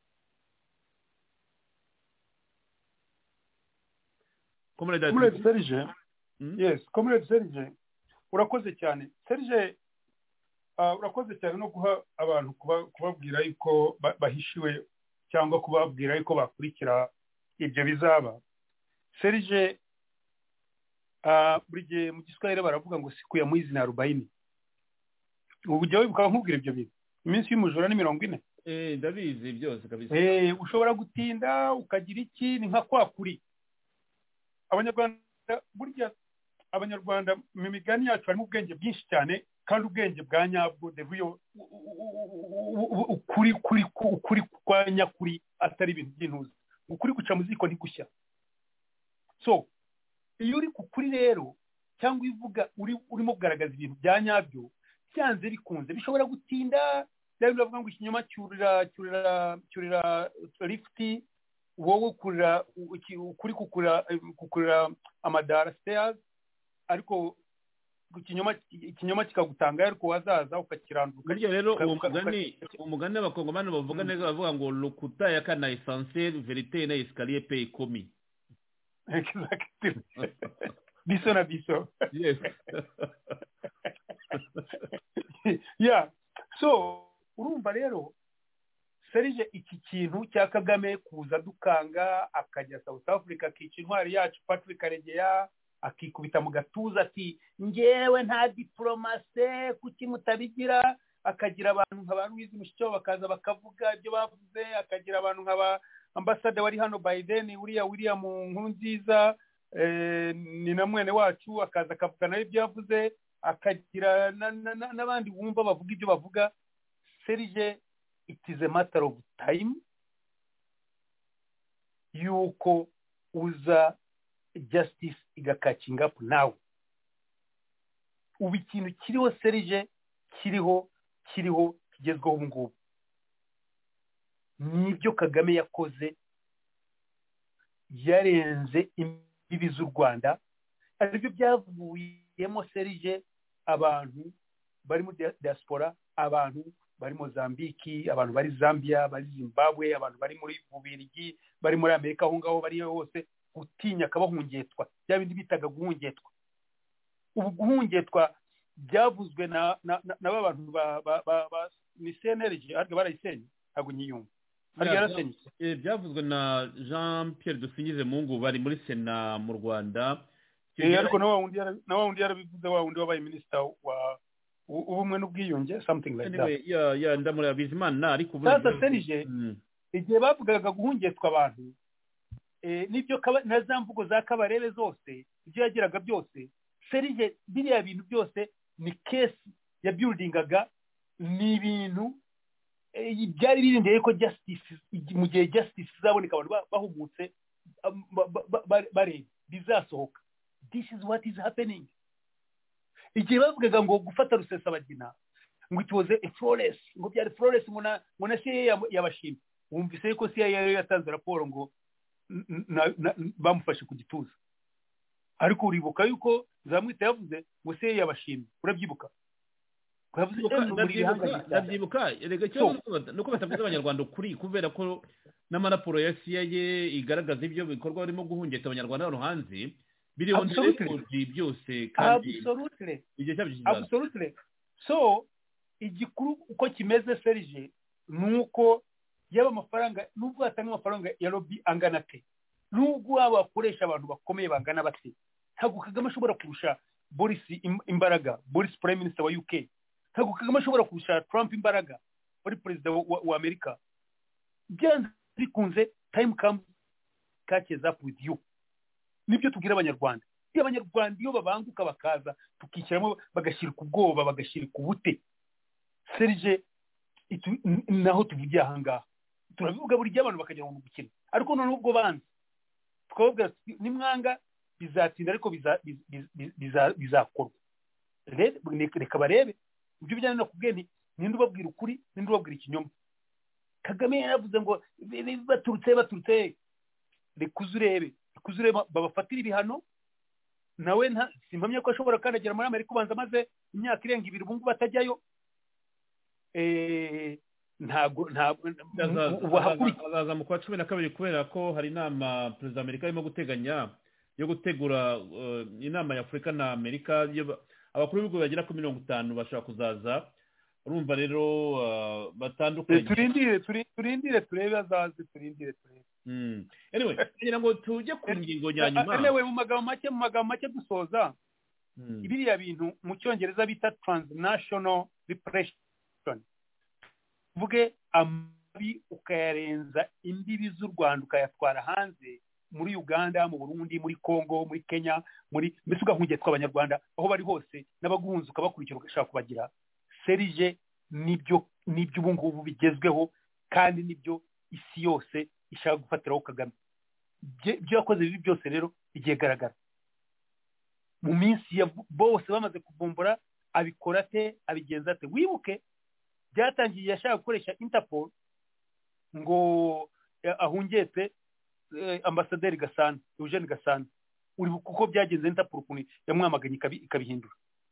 Comrade Serge, yes, Comrade Serge, urakoze cyane. Serge, urakoze cyane no guha abantu kubabwira yuko bahishiwe cyangwa kubabwira yuko bakurikira ibyo bizaba. Serge, buri gihe mu Giswahili baravuga ngo siku ya mwizi na 40. Ubu jyawe bukaba nkubwira ibyo bintu. Iminsi y'umujura ni 40. Ndabizi byose kabisa. Ushobora gutinda ukagira iki, ni nka kwa kuri. abanyarwanda burya abanyarwanda mu migani yacu harimo ubwenge bwinshi cyane kandi ubwenge bwa nyabwo ukuri kwa nyakuri atari ibintu by'intuzi ukuri guca mu ziko ntigushya. So iyo uri ku kuri rero cyangwa ivuga urimo kugaragaza ibintu bya nyabyo byanze bikunze bishobora gutinda rero bavuga ngo ikinyoma cyurira lifti wowe kukurira amadara stairs ariko ikinyoma kikagutanga ariko wazaza ukakiranduka. Buryo rero umugani abakongomani bavuga neza bavuga ngo lokuta ya kana essentiel vérité na escalier pe komi. Exactly. Biso na biso. Yes. Yeah. So urumva rero Serge iki kintu cya Kagame kuza dukanga akajya South Africa akica intwari yacu Patrick Karegeya akikubita mu gatuza ati ngewe nta diplomase kuki mutabigira, akagira abantu nk'abantu wizi mushyo bakaza bakavuga ibyo bavuze, akagira abantu nk'aba ambassador wari hano Biden William Nkurunziza ni na mwene wacu akaza akavugana ibyo yavuze, akagira n'abandi wumva bavuga ibyo bavuga. Serge, it is a matter of time yuko uza justice igakacinga up now. Ubu ikintu kiriho Serge kiriho kigezweho ubu ngubu nibyo Kagame yakoze, yarenze imbibi z'u Rwanda, aribyo byavuyemo Serge abantu bari mu diaspora, abantu bari Mozambique, abantu bari Zambia, bari Zimbabwe, abantu bari muri Bubiligi, bari muri Amerika, aho ngaho bari hose gutinya kabahungetwa, bya bindi bitaga guhungetwa. Ubu guhungetwa byavuzwe na abantu ba ni CNLG ariko barayisenye ntago nyiyumva. Byavuzwe na Jean Pierre Dusingize Mungu bari muri Sena mu Rwanda. Ariko na wundi yarabivuze, wa wundi wabaye minister wa ubumwe n'ubwiyunge, something like that. Anyway, ndamura Bizimana ariko sasa Serge igihe bavugaga guhungetwa abantu nibyo na za mvugo za Kabarebe zose ibyo yagiraga byose, Serge biriya bintu byose ni case ya buildingaga, ni ibintu byari birindeye ko justice mu gihe justice izaboneka abantu bahumutse bare bizasohoka. This is what is happening. Igihe bavugaga ngo gufata Rusesabagina ngo it was a flawless, ngo byari flawless, ngo na CIA yabashimye. Wumvise ko CIA yatanze raporo ngo bamufashe ku gituza, ariko uribuka yuko Zamwita yavuze ngo CIA yabashimye, urabyibuka? Ndabyibuka. Erega cyo nuko batavuze abanyarwanda ukuri, kubera ko n'amaraporo ya CIA igaragaza ibyo bikorwa barimo guhungeta abanyarwanda hano hanze biriho n'ibindi byose kandi absolutely. So igikuru uko kimeze Serge nuko yaba amafaranga nubwo atanga amafaranga ya lobby angana te, nubwo abakoresha abantu bakomeye bangana bate, ntabwo Kagame ashobora kurusha Boris imbaraga, Boris Prime Minister wa UK. Ntabwo Kagame ashobora kurusha Trump imbaraga, wari president wa Amerika. Byanze bikunze time comes catches up with you. Nibyo tubwira abanyarwanda. Abanyarwanda iyo babanguka bakaza tukishyiramo bagashirika ubwoba, bagashirika ubute. Serge naho tuvugiye ahangaha turabivuga buri gihe abantu bakagira ngo gukina, ariko none ubwo banze tukavuga nimwanga bizatinda ariko bizakorwa. Reka barebe ibyo bijyana no kubwene ninde ubabwira ukuri ninde ubabwira ikinyoma. Kagame yaravuze ngo baturutse rekuzurebe babafatira ibihano, nawe simpamye ko ashobora kandagira muri Amerika ubanza maze imyaka irenga 2 ubungu batajyayo. Ntago azaza mu kwa 12 kubera ko hari inama Perezida Amerika arimo guteganya yo gutegura inama ya Afrika na Amerika, abakuru b'ibihugu bagira ku 50 bashaka kuzaza. Urumva rero batandukanye. Turindire turebe azaze, turindire turebe. Anyway, ngira ngo tujye ku ngingo nyanyuma. Anyway, mu magambo make dusoza ibiriya bintu mu Cyongereza bita transnational repression. Vuge amabi ukayarenza imbibi z'u Rwanda ukayatwara hanze, muri Uganda, mu Burundi, muri Congo, muri Kenya, mbese ugahungiye tw'abanyarwanda aho bari hose n'abaguhunza ukabakurikira ugashaka kubagira Serge. Nibyo ubu ngubu bigezweho kandi nibyo isi yose ishaka gufatiraho Kagame. Ibyo yakoze bibi byose rero bigiye garagara mu minsi ya bose bamaze kuvumbura abikora te abigenza te. Wibuke byatangiye yashaka gukoresha Interpol ngo ahungete ambasaderi Gasana, Eugene Gasana, uri kuko byagenze Interpol kuni yamwamaganye ikabihindura.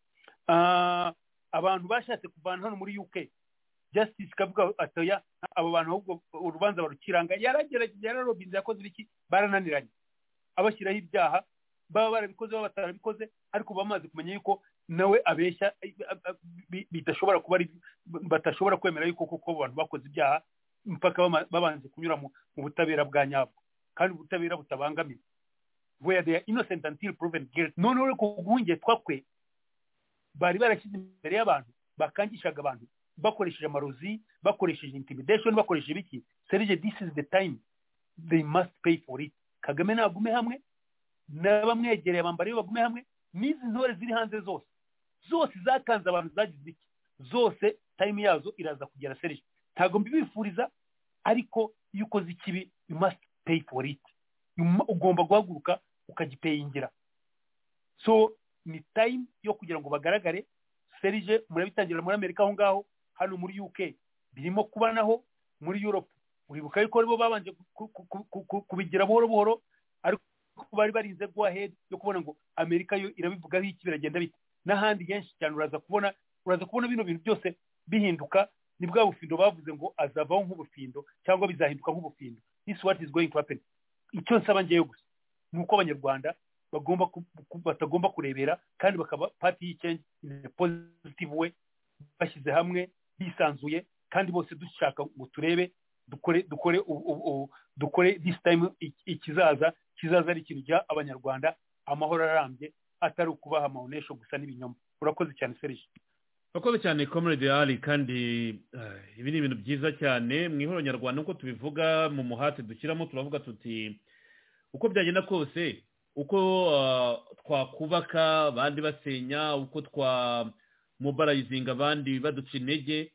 Abantu bashatse kuvana hano muri UK Justice kavuga atoya abo bantu ahubwo urubanza barukiranga, yaragerageje yararobinze yakoze ibiki barananiranye, abashyiraho ibyaha baba barabikoze baba batarabikoze, ariko bamaze kumenya yuko nawe abeshya bidashobora kuba batashobora kwemera yuko kuko abantu bakoze ibyaha mpaka babanze kunyura mu butabera bwa nyabwo, kandi ubutabera butabangamiye, where they are innocent until proven guilty. Noneho rero kuguhungiye twakwe bari barashyize imbere y'abantu bakangishaga abantu bakoresheje amarozi, bakoresheje intimidation, bakoresheje ibiki. Serge, this is the time they must pay for it. Kagame nagume hamwe n'abamwegereye abambari bagume hamwe, n'izi ntore ziri hanze zose zakanze abantu zagize iki zose, time yazo iraza kugera Serge. Ntago mbibifuriza, ariko iyo ukoze ikibi you must pay for it. Ugomba guhaguruka ukagipeyingira. So ni time yo kugira ngo bagaragare. Serge murabitangira muri Amerika aho ngaho, hano muri UK birimo kubanaho, muri Europe uribuka yuko aribo babanje kubigira buhoro buhoro, ariko bari barinze go ahead yo kubona ngo Amerika yo irabivugaho iki biragenda bite. N'ahandi henshi cyane uraza kubona bino bintu byose bihinduka. Ni bwa bufindo bavuze ngo azavaho nk'ubufindo cyangwa bizahinduka nk'ubufindo. This is what is going to happen. Icyo nsaba ngeyo gusa nuko abanyarwanda batagomba kurebera kandi bakaba party y'ichange in a positive way, bashyize hamwe bisanzuye kandi bose dushaka ngo turebe dukore this time ikizaza ari ikintu cya abanyarwanda amahoro arambye, atari ukubaha amaonesho gusa n'ibinyoma. Urakoze cyane Serge. Urakoze cyane Comrade Ali, kandi ibi ni ibintu byiza cyane mu ihoro nyarwanda uko tubivuga mu muhate dushyiramo. Turavuga tuti uko byagenda kose, uko twakubaka abandi basenya, uko twa mobilizinga abandi baduca intege,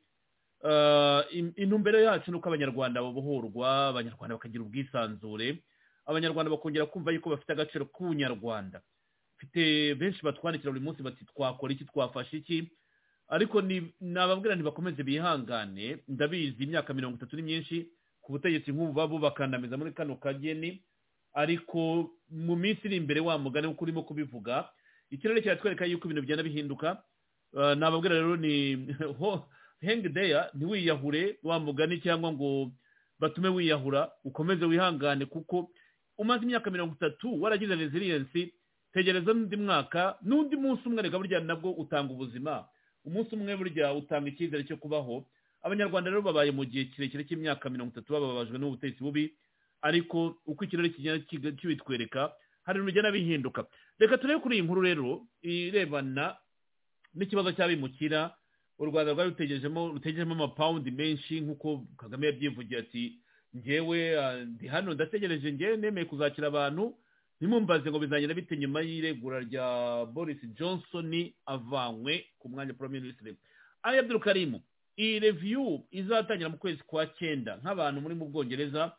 intumbero yacu nuko abanyarwanda babohorwa, abanyarwanda bakagira ubwisanzure, abanyarwanda bakongera kumva yuko bafite agaciro k'ubunyarwanda. Mfite benshi batwandikira buri munsi bati twakora iki, twafashe iki, ariko nababwira ntibakomeze bihangane. Ndabizi imyaka 30 ni myinshi ku butegetsi nk'ubu babo bakandamiza muri kano kageni, ariko mu minsi iri imbere wa mugani uko urimo kubivuga ikirere kiratwereka yuko ibintu byana bihinduka. Nababwira rero ni hang there, ntiwiyahure wa mugani cyangwa ngo batume wiyahura, ukomeze wihangane kuko umaze imyaka 30 waragize resilience. Tegereza n'undi mwaka n'undi munsi umwe, reka burya nabwo utanga ubuzima. Umunsi umwe burya utanga icyizere cyo kubaho. Abanyarwanda rero babaye mu gihe kirekire cy'imyaka 30 bababajwe n'ubutegetsi bubi, ariko uko ikirere kigenda kibitwereka hari urugendo bihinduka. Reka turebe kuri iyi nkuru rero irebana n'ikibazo cy'abimukira. U Rwanda rwari rutegejemo amapawundi menshi nk'uko Kagame yabyivugiye ati njyewe ndi hano ndategereje, njyewe nemeye kuzakira abantu, nimumbaze ngo bizagenda bite nyuma y'iregura rya Boris Johnson avanywe ku mwanya Prime Minister. Ali Abdul Karim, iyi review izatangira mu kwezi kwa 9 nk'abantu muri mu Bwongereza.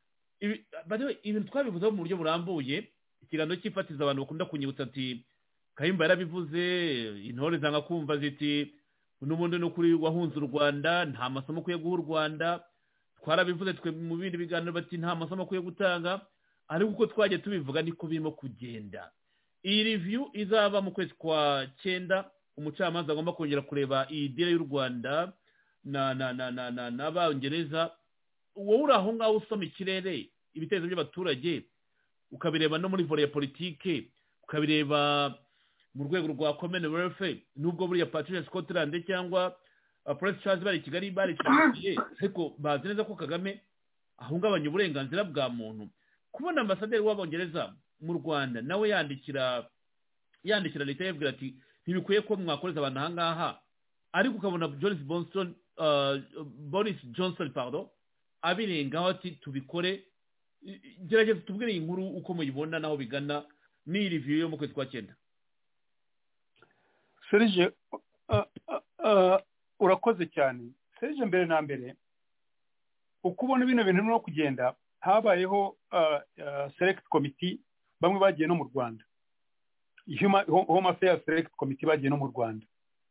Ibintu twabivuzeho mu buryo burambuye, ikiganiro cyifatiza abantu bakunda kunyibutsa ati Kayumba yarabivuze, intore zanga kumva ziti n'ubundi no kuri wahunze u Rwanda nta masomo kuye guha u Rwanda. Twarabivuze twe mu bindi biganiro bati nta masomo kuye gutanga, ariko uko twagiye tubivuga niko birimo kugenda. Iyi review izaba mu kwezi kwa 9. Umucamanza agomba kongera kureba iyi deal y'u Rwanda n'Abongereza. Wowe uri aho ngaho usoma ikirere, ibitekerezo by'abaturage, ukabireba no muri volet ya politike, ukabireba mu rwego rwa Commonwealth, nubwo buriya Patricia Scotland cyangwa Prince Charles bari Kigali bari cyane, ariko bazi neza ko Kagame ahungabanya uburenganzira bwa muntu. Kubona ambasaderi w'Abongereza mu Rwanda nawe yandikira leta yabwira ati ntibikwiye ko mwakoreza abantu ahangaha, ariko ukabona Boris Johnson abirengaho ati tubikore, gerageza tubwire iyi nkuru uko muyibona naho bigana n'iyi review yo mu kwezi kwa cyenda. Serge urakoze cyane. Serge, mbere na mbere uko ubona bino bintu no kugenda habayeho select committee bamwe bagiye no mu Rwanda, Home Affairs Select Committee bagiye no mu Rwanda.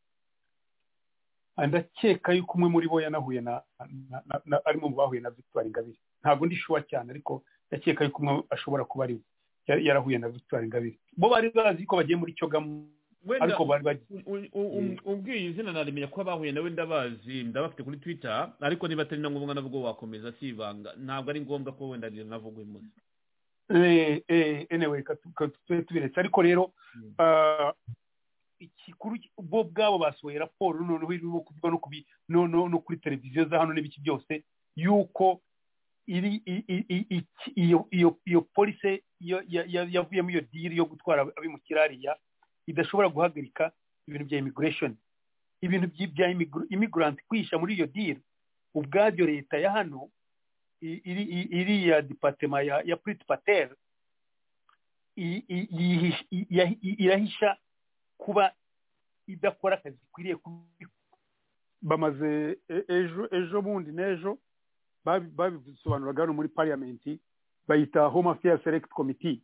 Ndakeka yuko umwe muri bo yanahuye arimo mu bahuye na Victoire Ingabire. Ntabwo ndi sure cyane, ariko ndakeka yuko umwe ashobora kuba ari yarahuye na Victoire Ingabire. Bo bari bazi ko bagiye muri Cyogamo, ariko bari bagiye. Ubwiye izina narimenya ko bahuye nawe ndabazi, ndabafite kuri Twitter, ariko niba atari na ngombwa nabwo wakomeza sibanga. Ntabwo ari ngombwa ko wenda navugwe muzi. Anyway, tubiretse. Ariko rero ikikuru bo bwabo basohoye raporo noneho irimo kuvuga no kuri televiziyo za hano n'ibiki byose yuko iyo police yavuyemo iyo deal yo gutwara abimukira hariya idashobora guhagarika ibintu bya immigration, ibintu bya immigrant kwisha muri iyo deal. Ubwabyo leta ya hano iriya departement ya Priti Patel irahisha kuba idakora akazi kwiriye. Bamaze ejo bundi n'ejo babisobanuraga hano muri parliament, bayita Home Affairs Select Committee.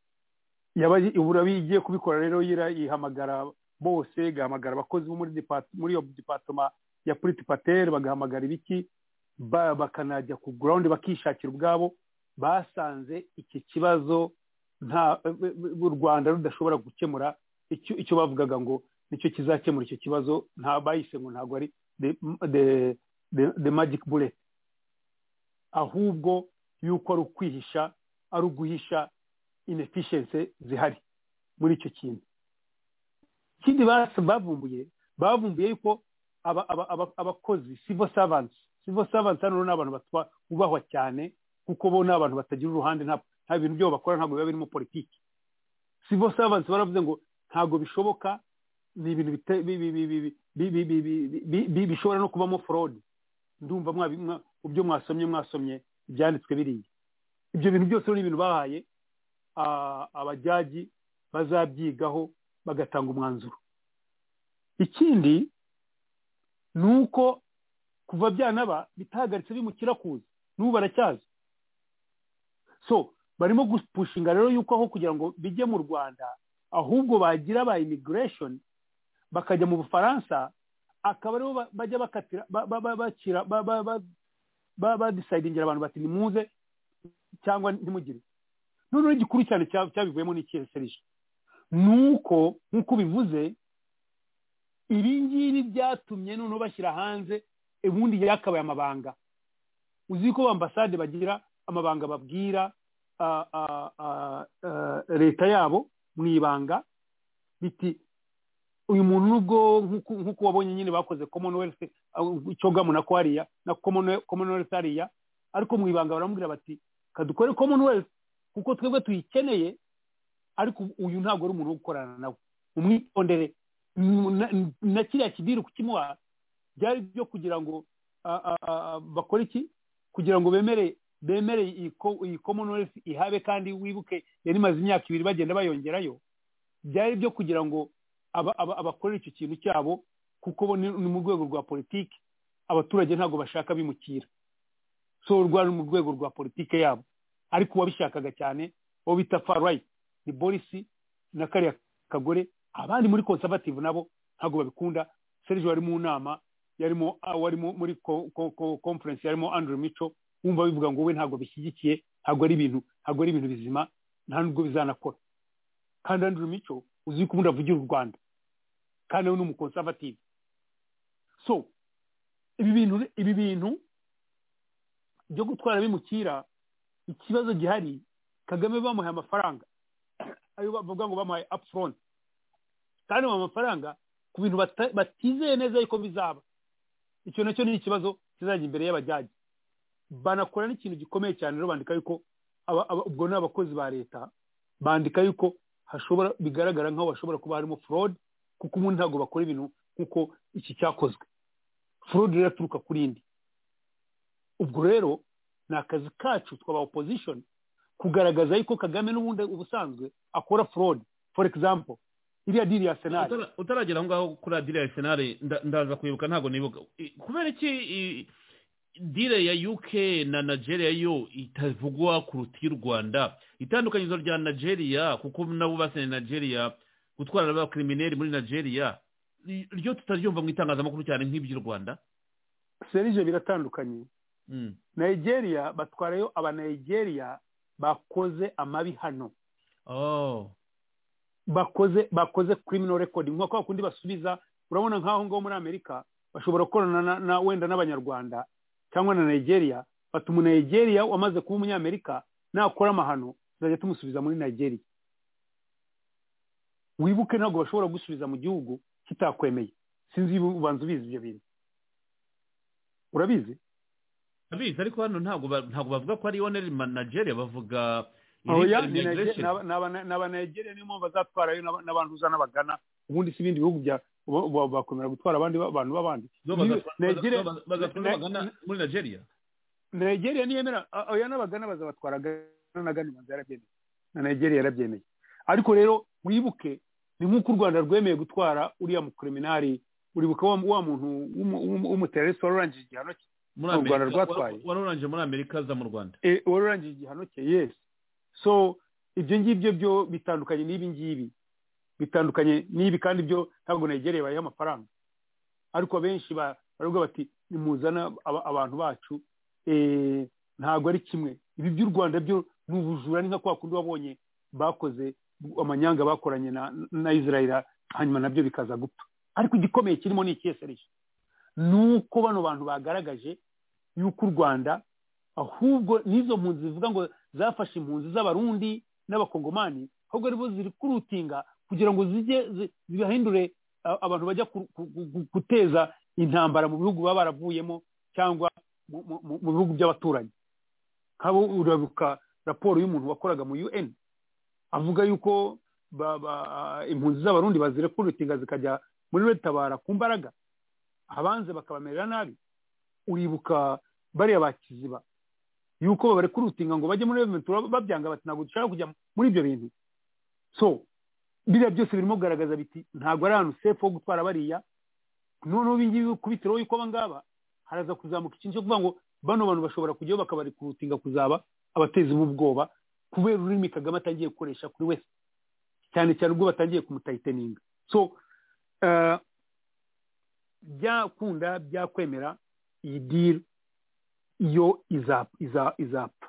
Igiye kubikora rero yihamagara bose, gahamagara abakozi bo muri iyo departement ya Priti Patel, bagahamagara ibiki, bakanajya ku ground bakishakira ubwabo. Basanze iki kibazo u Rwanda rudashobora gukemura, icyo bavugaga ngo nicyo kizakemura icyo kibazo. Nta bayise ngo ntabwo ari the magic bullet, ahubwo yuko ari ukwihisha, ari uguhisha inefficiency zihari muri icyo kintu. Ikindi bavumbuye yuko abakozi civil servants hano ni abantu bubahwa cyane, kuko bo ni abantu batagira uruhande, nta bintu byo bakora ntabwo biba birimo politiki. Civil servants baravuze ngo ntabwo bishoboka, ni ibintu bishobora no kubamo fraud. Ndumva ibyo mwasomye ibyanditswe biriya. Ibyo bintu byose ni ibintu bahaye abajaji bazabyigaho bagatanga umwanzuro. Ikindi ni uko kuva byanaba bitahagaritse bimukira kuza, n'ubu baracyaza. So barimo gupushinga rero yuko aho kugira ngo bijye mu Rwanda, ahubwo bagira ba immigration bakajya mu Bufaransa, akaba aribo bajya bakatira bakira decidingira abantu bati nimuze cyangwa ntimugire. Noneho igikuru cyane cyabivuyemo n'ikihe Serge, nuko nkuko bivuze ibi ngibi byatumye noneho bashyira hanze ubundi yakabaye amabanga. Uzi ko ambasade bagira amabanga babwira leta yabo mu ibanga, biti uyu muntu nubwo nkuko wabonye nyine bakoze Commonwealth Cyogamo na Kwariya na Commonwealth hariya, ariko mu ibanga baramubwira bati kadukore Commonwealth kuko twebwe tuyikeneye, ariko uyu ntabwo ari umuntu wo gukorana nawe, umwitondere. Na kiriya kidiri kukimuha byari byo kugira ngo bakore iki, kugira ngo bemere iyi Commonwealth ihabe. Kandi wibuke yari maze imyaka 2 bagenda bayongerayo, byari byo kugira ngo abakorera icyo kintu cyabo, kuko bo ni mu rwego rwa politiki. Abaturage ntabwo bashaka bimukira, so rwari mu rwego rwa politiki yabo. Ariko wabishakaga cyane bo bita far right ni Boris na kariya kagore. Abandi muri conservative nabo ntabwo babikunda. Serge wari mu nama, wari muri conference, yarimo Andrew Micho, wumva bivuga ngo we ntabwo bishyigikiye, ntabwo ari ibintu bizima, nta nubwo bizanakora. Kandi Andrew Micho uzi ko ubundi avugira u Rwanda, kandi we ni umuconservative. So ibi bintu byo gutwara bimukira, ikibazo gihari, Kagame bamuhaye amafaranga, ayo bavuga ngo bamuhaye upfront, kandi mu mafaranga ku bintu batizeye neza yuko bizaba. Icyo nacyo ni ikibazo kizajya imbere y'abajaji. Banakora n'ikintu gikomeye cyane rero, bandika yuko ubwo ni abakozi ba leta, bandika yuko bigaragara nk'aho hashobora kuba harimo fraud, kuko umuntu ntabwo bakora ibintu nk'uko iki cyakozwe. Fraud iraturuka kuri indi. Ubwo rero ni akazi kacu twaba opposition kugaragaza yuko Kagame n'ubundi ubusanzwe akora fraud. For example, iriya diri ya Arsenal utaragera aho ngaho kuri diri ya Arsenal ndaza kwibuka ntabwo nibuka kubera iki diri ya UK na Nigeria yo itavugwa kuruta y'u Rwanda. Itandukanyirizo rya Nigeria kuko nabo basene Nigeria gutwara abakrimineri muri Nigeria ryo tutaryumva mu itangazamakuru cyane nk'iby'u Rwanda. Serije biratandukanye. Nigeria batwarayo aba Nigeria bakoze amabi hano. Bakoze criminal record nk'uko kundi basubiza. Urabona nkaho ngo muri Amerika bashobora gukorana na wenda n'abanyarwanda cyangwa na Nigeria, batuma Nigeria wamaze kuba umunyamerika nakora amahano zajya tumusubiza muri Nigeria. Wibuke ntabwo bashobora gusubiza mu gihugu kitakwemeye. Sinzi ubanza ubizi ibyo bintu. Urabizi? Abizi ariko hano ntabwo bavuga ko ari only Nigeria, bavuga n'aba Nigeria niyo mpamvu bazatwarayo n'abantu uza n'abagana. Ubundi si ibindi bihugu bya bakomera gutwara abandi abantu b'abandi. Muri Nigeria niyemera oya n'abagana bazabatwaraga n'agani manzi yarabyemeye na Nigeria yarabyemeye. Ariko rero wibuke ni nk'uko u Rwanda rwemeye gutwara uriya mu criminali. Uribuka wa muntu w'umuterrorist warurangije igihano cye mu Rwanda rwatwaye warurangije muri Amerika za mu Rwanda warurangije igihano cye. Yes, so ibyo ngibyo byo bitandukanye n'ibi ngibi, bitandukanye n'ibi kandi byo ntabwo Nigeria bayiha amafaranga. Ariko benshi baravuga bati nimuzana abantu bacu ntabwo ari kimwe. Ibi by'u Rwanda byo n'ubujura ni nka kwa kundi wabonye bakoze amanyanga bakoranye na Israel hanyuma nabyo bikaza gupfa. Ariko igikomeye kirimo ni ikiyesereje nuko bano bantu bagaragaje yuko u Rwanda ahubwo nizo mpunzi zivuga ngo zafashe impunzi z'abarundi n'abakongomani ahubwo aribo ziri kurutinga kugira ngo zibahindure abantu bajya guteza intambara mu bihugu baba baravuyemo cyangwa mu bihugu by'abaturanyi. Habo urabuka raporo y'umuntu wakoraga mu UN avuga yuko impunzi z'abarundi bazire kurutinga zikajya muri Retabara ku mbaraga abanze bakabamerera nabi. Uribuka bariya bakiziba yuko bari kurutinga ngo bajye muri Ventura babyanga bati ntabwo dushaka kujya muri ibyo bintu. So biriya byose birimo kugaragaza biti ntabwo ari ahantu safe ho gutwara bariya. Noneho bingibi kubitiraho yuko abangaba haraza kuzamuka ikintu cyo kuvuga ngo bano bantu bashobora kujyaho bakabari kurutinga kuzaba abatezi b'ubwoba kubera ururimi Kagame atangiye gukoresha kuri wese cyane cyane ubwo batangiye kumutayiteninga. So byakunda byakwemera iyi deal iyo izapfa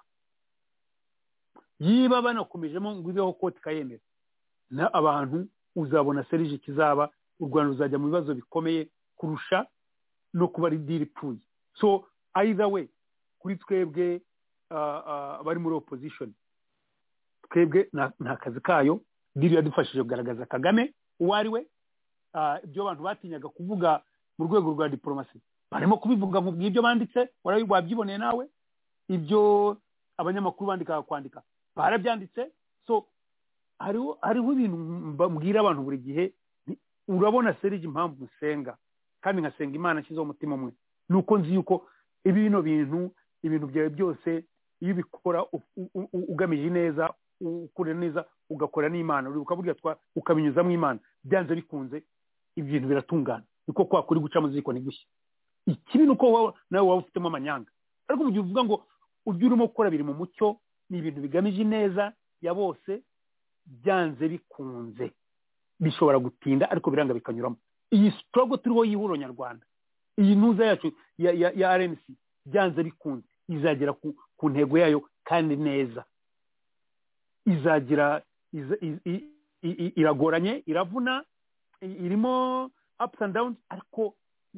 yiba banakomejemo ngo ibeho koti kayemera na abantu uzabona Serge kizaba u Rwanda ruzajya mu bibazo bikomeye kurusha no kuba ari deal ipfuye. So either way kuri twebwe bari muri opposition twebwe nta kazi kayo. Deal yadufashije kugaragaza Kagame uwo ari we. Ibyo abantu batinyaga kuvuga mu rwego rwa diplomasi barimo kubivuga mu bw'ibyo banditse wabyiboneye nawe. Ibyo abanyamakuru bandika kwandika barabyanditse. So hariho ibintu mbwira abantu buri gihe. Urabona Serge impamvu nsenga kandi nkasenga Imana nshyizeho umutima umwe nuko nzi yuko ibintu byawe byose iyo ubikora ugamije neza ukora neza ugakora n'Imana uribuka burya ukabinyuzamo Imana byanze bikunze ibintu biratungana. Niko kwa kuri guca mu ziko nigushye. Ikibi nuko nawe waba ufitemo amanyanga. Ariko mu gihe uvuga ngo ubyo urimo gukora biri mu mucyo ni ibintu bigamije neza ya bose byanze bikunze bishobora gutinda ariko biranga bikanyuramo. Iyi struggle turiho y'ihuro nyarwanda iyi ntuza yacu ya RNC byanze bikunze izagera ku ntego yayo kandi neza. Izagira iragoranye iravuna irimo ups and downs ariko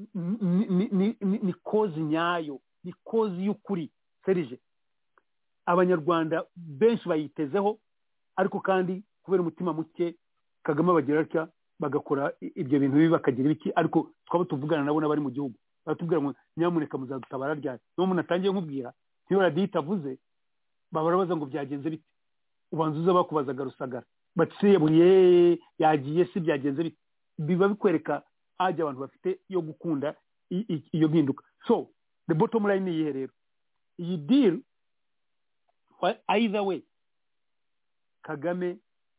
ni cause nyayo ni cause y'ukuri. Serge abanyarwanda benshi bayitezeho ariko kandi kubera umutima muke Kagame bagira atya bagakora ibyo bintu bibi bakagira ibiki. Ariko twaba tuvugana nabo n'abari mu gihugu batubwira ngo nyamuneka muzadutabara ryari. No umuntu atangiye nkubwira ntiyo radio itavuze babarabaza ngo byagenze bite. Ubanza uza bakubazaga Rusagara bati se yabuye yagiye si byagenze bite. Biba bikwereka ajya abantu bafite yo gukunda iyo mpinduka. So the bottom line ni rero iyi deal either way Kagame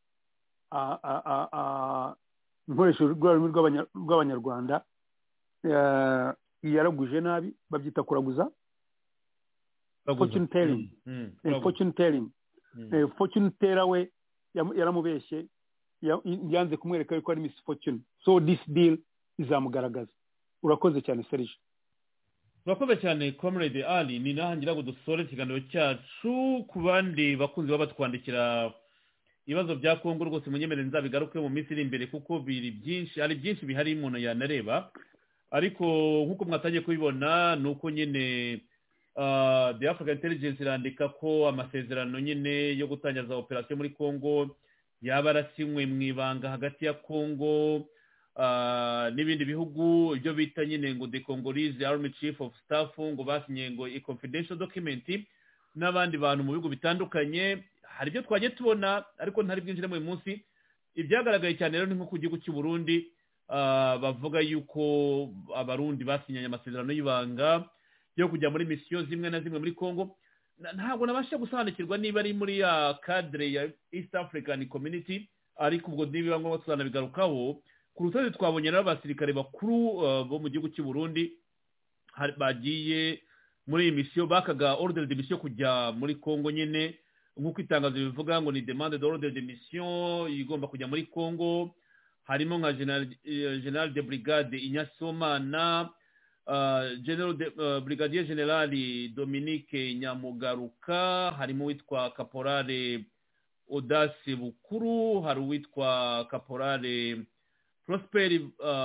nkoresha ururimi rw'abanyarwanda yaraguje nabi, babyita kuraguza, fortune telling. Fortune telling. Fortune teller we yaramubeshye, yanze kumwereka yuko ari Miss Fortune. So this deal izamugaragaza. Urakoze cyane Serge. urakoze cyane Comrade Ali. Ni nahangira ngo dusore ikiganiro cyacu. Ku bandi bakunzi babatwandikira ibibazo bya Kongo rwose munyemerere nzabigaruke mu minsi iri imbere, kuko biri byinshi, ari byinshi bihari umuntu yanareba, ariko nk'uko mwatangiye kubibona ni uko nyine the African Intelligence irandika ko amasezerano nyine yo gutangiza operasiyo muri Kongo yaba arasinywe mu ibanga hagati ya Kongo n'ibindi bihugu, ibyo bita nyine ngo the Congolese Army Chief of Staff ngo basinye ngo a confidential document n'abandi bantu mu bihugu bitandukanye. Hari ibyo twagiye tubona ariko ntari bwinjire mu munsi. Ibyagaragaye cyane rero ni nko ku gihugu cy'u Burundi, bavuga yuko abarundi basinyanye amasezerano y'ibanga yo kujya muri misiyo zimwe na zimwe muri Kongo. Ntabwo nabasha gusobanukirwa niba ari muri ya cadre ya East African Community, ariko ubwo niba ngombwa tuzanabigarukaho. Ku rutonde twabonye n'abasirikare bakuru bo mu gihugu cy'u Burundi bagiye muri iyi misiyo, bakaga ordre de mission kujya muri Kongo nyine, nk'uko itangazo bivuga ngo ni demande d'ordre de mission igomba kujya muri Kongo. Harimo nka General de Brigade Inyasomana, Brigadier General Dominique Nyamugaruka, harimo witwa Caporale Audace Bukuru, hari uwitwa Caporale Prosper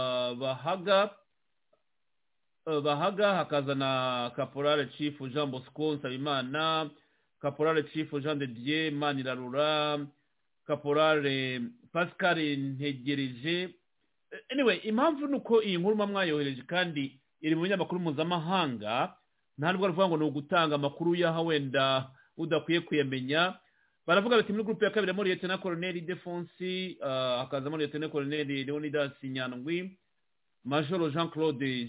Bahaga, hakaza na Caporale Chief Jean Bosco Nsabimana, Caporale Chief Jean de Dieu Manirarura, Caporale Pascal Ntegereje. Anyway, impamvu nuko iyi nkuru mwayohereje kandi iri mu binyamakuru mpuzamahanga, ntabwo baravuga ngo ni ugutanga amakuru y'aho wenda udakwiye kuyamenya. Baravuga bati muri groupe ya kabiri muri Lieutenant Colonel Defonsi, hakaza muri Lieutenant Colonel Leonidas Nyandwi, Major Jean-Claude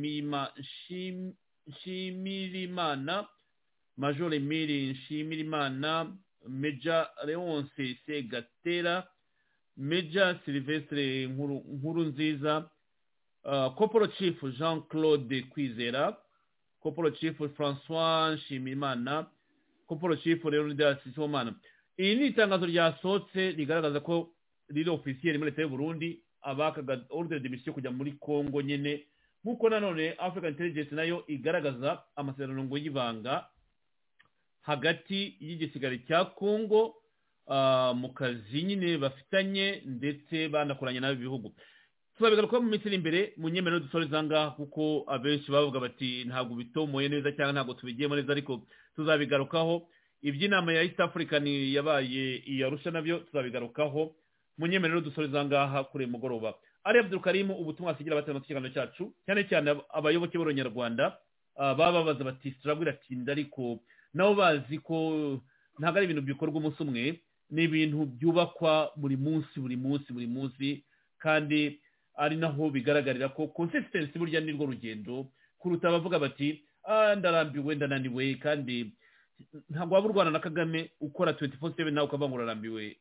Nshimirimana, Major Emile Nshimirimana, Major Leonce Segatera, Major Sylvestre Nkurunziza, Corporal Chief Jean-Claude Kwizera, Corporal Chief François Nshimirimana, Corporal Chief Leonidas Sibomana. Iyi ni itangazo ryasohotse rigaragaza ko riri officiel muri leta y'u Burundi abakaga ordre de mission kujya muri Kongo nyene, nkuko nanone African Intelligence nayo igaragaza amasezerano ngo y'ibanga hagati y'igisigari cya Kongo mu kazi nyine bafitanye ndetse banakoranye n'abi bihugu. Tuzabigaruka mu minsi imbere mu nyemerero dusoreza ngaha, kuko abenshi bavuga bati ntabwo bitomoye neza cyangwa ntabwo tubigiyemo neza, ariko tuzabigarukaho. Iby'inama ya East African yabaye iyarusha nabyo tuzabigarukaho mu nyemerero dusoreza ngaha kuri mugoroba. Ari Abdul Karim, ubutumwa asigira abatema ikiganiro cyacu, cyane cyane abayoboke b'Abanyarwanda bababaza bati turabwira tinda, ariko nabo bazi ko ntabwo ari ibintu bikorwa umunsi umwe, ni ibintu byubakwa buri munsi, kandi ari naho bigaragarira ko consistency burya ni rwo rugendo kuruta abavuga bati ndarambiwe ndananiwe, kandi ntabwo waba urwana na Kagame ukora 24/7 nawe ukavuga ngo urarambiwe.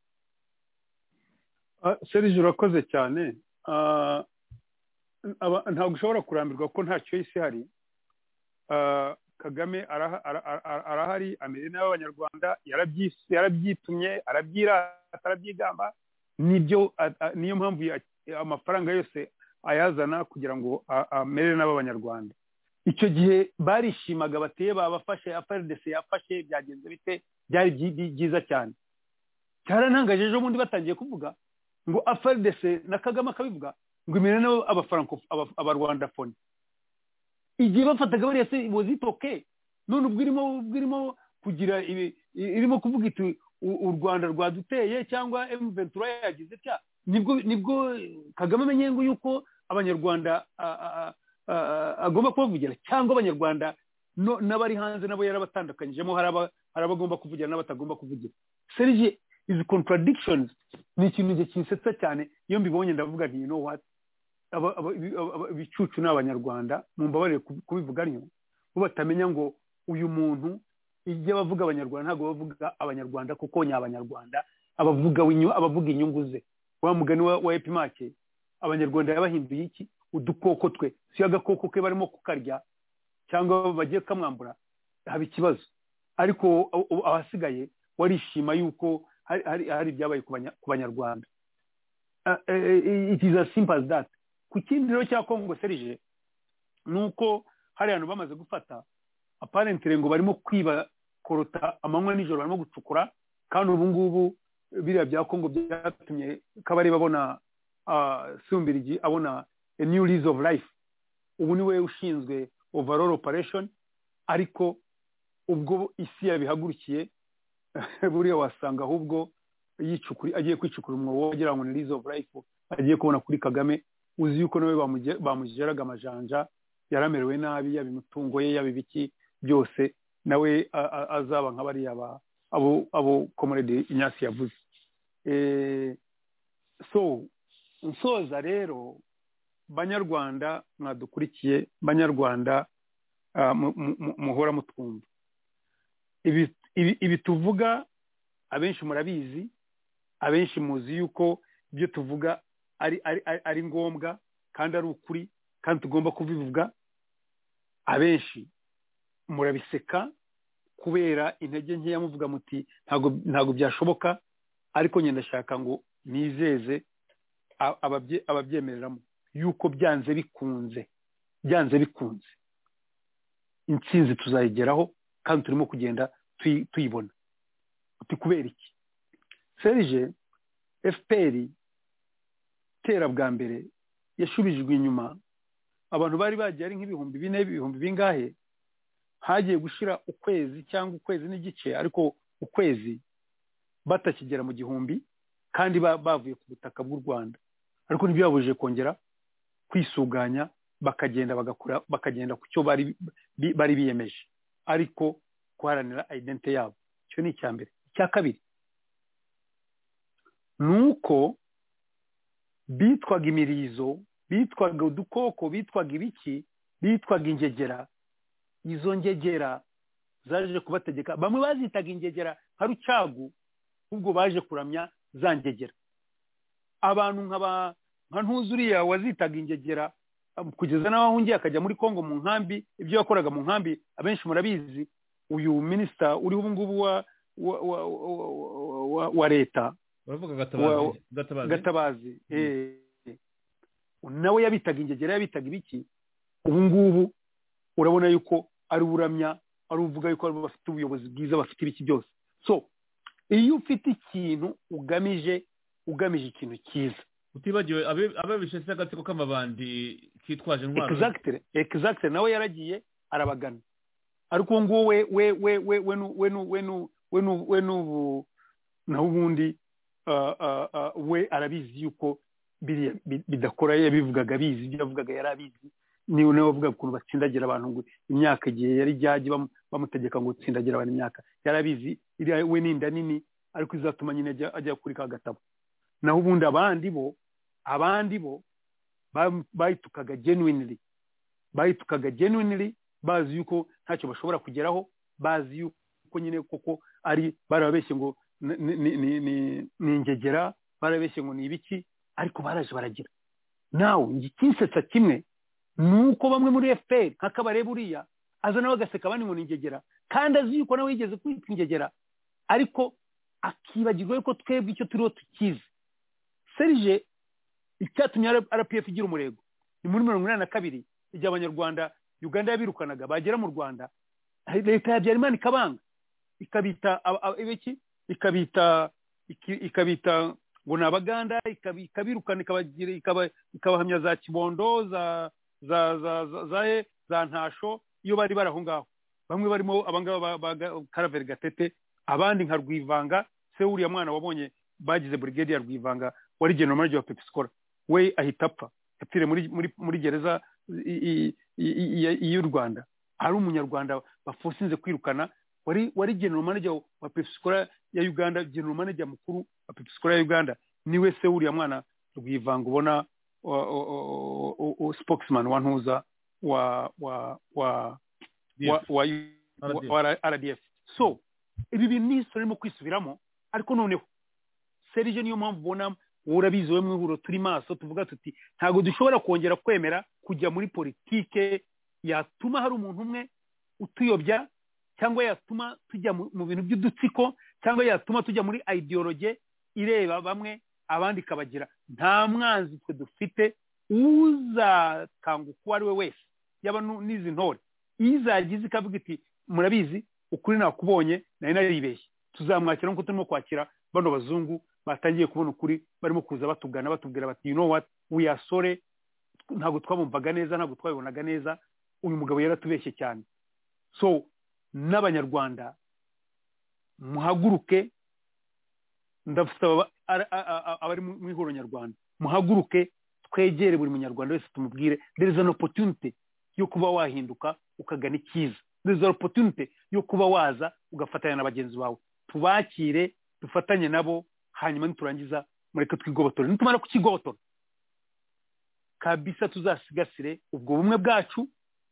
Serge urakoze cyane. Ntabwo ushobora kurambirwa ko nta choice ihari. Kagame arahari, amere n'abanyarwanda, yarabyitumye, arabyirata, arabyigamba. Niyo mpamvu amafaranga yose ayazana kugira ngo amere n'abanyarwanda. Icyo gihe barishimaga bateye babafashe, FARDC yafashe, byagenze bite, byari byiza cyane. Cyarantangaje ejo bundi batangiye kuvuga ngo FARDC na Kagame akabivuga ngo imere nabo abarwanda fone. Igihe bafataga bari se was it okay? None ubwirimo kugira irimo kuvuga iti u Rwanda rwaduteye cyangwa M23 yagize cya, nibwo Kagame amenye ngo yuko abanyarwanda agomba kubavugira, cyangwa abanyarwanda n'abari hanze nabo yarabatandukanyijemo, hari abagomba kuvugira n'abatagomba kuvugira. Serge, izi contradictions ni ikintu kinsetsa cyane. Iyo mbibonye ndavuga nti you know what, bicucu n'abanyarwanda mumbabarire kubivuga nyo, bo batamenya ngo uyu muntu igihe bavuga abanyarwanda ntabwo bavuga abanyarwanda kuko nyabanyarwanda abavuga inyungu ze. Wa mugani wa Epimake, abanyarwanda yabahinduye iki? Udukoko twe. Si agakoko ke barimo kukarya cyangwa bagiye kamwambura, haba ikibazo. Ariko abasigaye warishima yuko hari byabaye ku banyarwanda. It is as simple as that. Ku kindi rero cya Congo Serge, nuko hari abantu bamaze gufata apparently ngo barimo kwiba korota amanywa nijoro, barimo gucukura, kandi ubu ngubu biriya bya Congo byatumye kabari babona Sumbirigi abona a new lease of life. Ubu niwe ushinzwe overall operation, ariko ubwo isi yabihagurukiye buriya wasanga ahubwo agiye kwicukura umwobo wagira ngo ni lease of life agiye kubona kuri Kagame. Uzi yuko nawe bamugeraga amajanja, yaramerewe nabi, yaba imitungo ye yaba ibiki byose, nawe azaba nk'abariya abo Comrade Inyasi yavuze. So nsoza rero, banyarwanda mwadukurikiye, banyarwanda muhora mutwumva, ibi tuvuga abenshi murabizi, abenshi muzi yuko ibyo tuvuga ari ngombwa kandi ari ukuri kandi tugomba kubivuga. Abenshi murabiseka kubera intege nkeya, muvuga muti ntago byashoboka, ariko nyenda ndashaka ngo nizeze ababyemereramo yuko byanze bikunze intsinzi tuzayigeraho, kandi turimo kugenda tuyibona. Uti kubera iki? Serge, FPR tera bwa mbere yashubijwe inyuma, abantu bari bagiye ari nk'ibihumbi 4, ibihumbi bingahe, hagiye gushira ukwezi cyangwa ukwezi n'igice, ariko ukwezi batakigera mu gihumbi, kandi bavuye ku butaka bw'u Rwanda. Ariko ntibyabujije kongera kwisuganya, bakagenda ku cyo bari biyemeje, ariko guharanira identite yabo. Icyo ni icya mbere. Icya kabiri nuko bitwaga imirizo, bitwaga udukoko, bitwaga ibiki, bitwaga ingegera. Izo ngegera zaje kubategeka, bamwe bazitaga ingegera nka Rucagu, ubwo baje kuramya za ngegera. Abantu nka Ntuzuriya wazitaga ingegera kugeza naho ahungiye akajya muri Kongo mu nkambi, ibyo yakoraga mu nkambi abenshi murabizi. Uyu minister uri ubu ngubu wa leta baravuga Gatabazi, nawe yabitaga ingegera, yabitaga ibiki. Ubu ngubu urabona yuko ari uramya, ari uvuga yuko bafite ubuyobozi bwiza, bafite ibiki byose. So iyo ufite ikintu ugamije ikintu cyiza, utibagiwe ababishese agatsiko k'amabandi kitwaje intwaro. Exactly, nawe yaragiye arabagana. Ariko ngo we naho ubundi we arabizi yuko bidakora, yabivugaga bizi, ibyo yavugaga yarabizi. Niwe navuga ukuntu batsindagira abantu ngo imyaka igihe yari jyaje bamutegeka ngo utsindagira abantu imyaka, yarabizi. We ninda nini, ariko izatuma nyine ajya kuri ka gatabo. Naho ubundi abandi bo bayitukaga genuinely, bazi yuko ntacyo bashobora kugeraho, bazi yuko nyine koko ari barabeshye ngo ni ingegera, barabeshye ngo ni ibiki, ariko baraje baragira. Nawe ikinsetsa kimwe nuko bamwe muri FPR nka Kabarebe uriya aza nawe agaseka abandi ngo ni ingegera, kandi azi yuko nawe yigeze kwitwa ingegera, ariko akibagirwa yuko twebwe icyo turiho tukizi. Serge, icyatumye RPF igira umurego ni muri 1982 igihe abanyarwanda Uganda yabirukanaga, bagera mu Rwanda, leta ya Habyarimana ikabanga, ikabita ibiki, ikabita ngo ni Abaganda, ikabirukana, ikabahamya za Kibondo, za Ntasho, iyo bari baraho ngaho. Bamwe barimo abangaba Karaveri Gatete, abandi nka Rwivanga, se uriya mwana wabonye bagize brigade ya Rwivanga wari general manager wa Pepsikora, we ahita apfa, yapfire muri gereza y'u Rwanda. Ari umunyarwanda bafusinze kwirukana, wari general manager wa Pepsikora ya Uganda, general manager mukuru wa Pepsikora ya Uganda, niwe se uriya mwana Rwivanga ubona spokesman wa Ntuza wa RDF. so ibi bintu ni history irimo kwisubiramo ariko noneho Serge niyo mpamvu ubona urabizi we mu ihuriro turi maso tuvuga tuti ntabwo dushobora kongera kwemera kujya muri politike yatuma hari umuntu umwe utuyobya cyangwa yatuma tujya mu bintu by'udutsiko cyangwa yatuma tujya muri ideology ireba bamwe abandi kabagira. Nta mwanzi twe dufite uzakanguka uwo ari we wese yaba n'izi ntore izagize ikavuga iti murabizi ukuri nakubonye nari naribeshye, tuzamwakira nk'uko turimo kwakira bano bazungu batangiye kubona ukuri barimo kuza batugana batubwira bati you know what we are sorry, ntabwo twabumvaga neza, ntabwo twabibonaga neza, uyu mugabo yaratubeshye cyane. So n'abanyarwanda muhaguruke, ndafite abari mu ihuriro nyarwanda muhaguruke, twegere buri munyarwanda wese tumubwire there is an opportunity yo kuba wahinduka ukagana icyiza, there is an opportunity yo kuba waza ugafatanya na bagenzi bawe, tubakire dufatanye nabo, hanyuma niturangiza mureke twigobotore, nitumara kukigobotora kabisa tuzasigasire ubwo bumwe bwacu,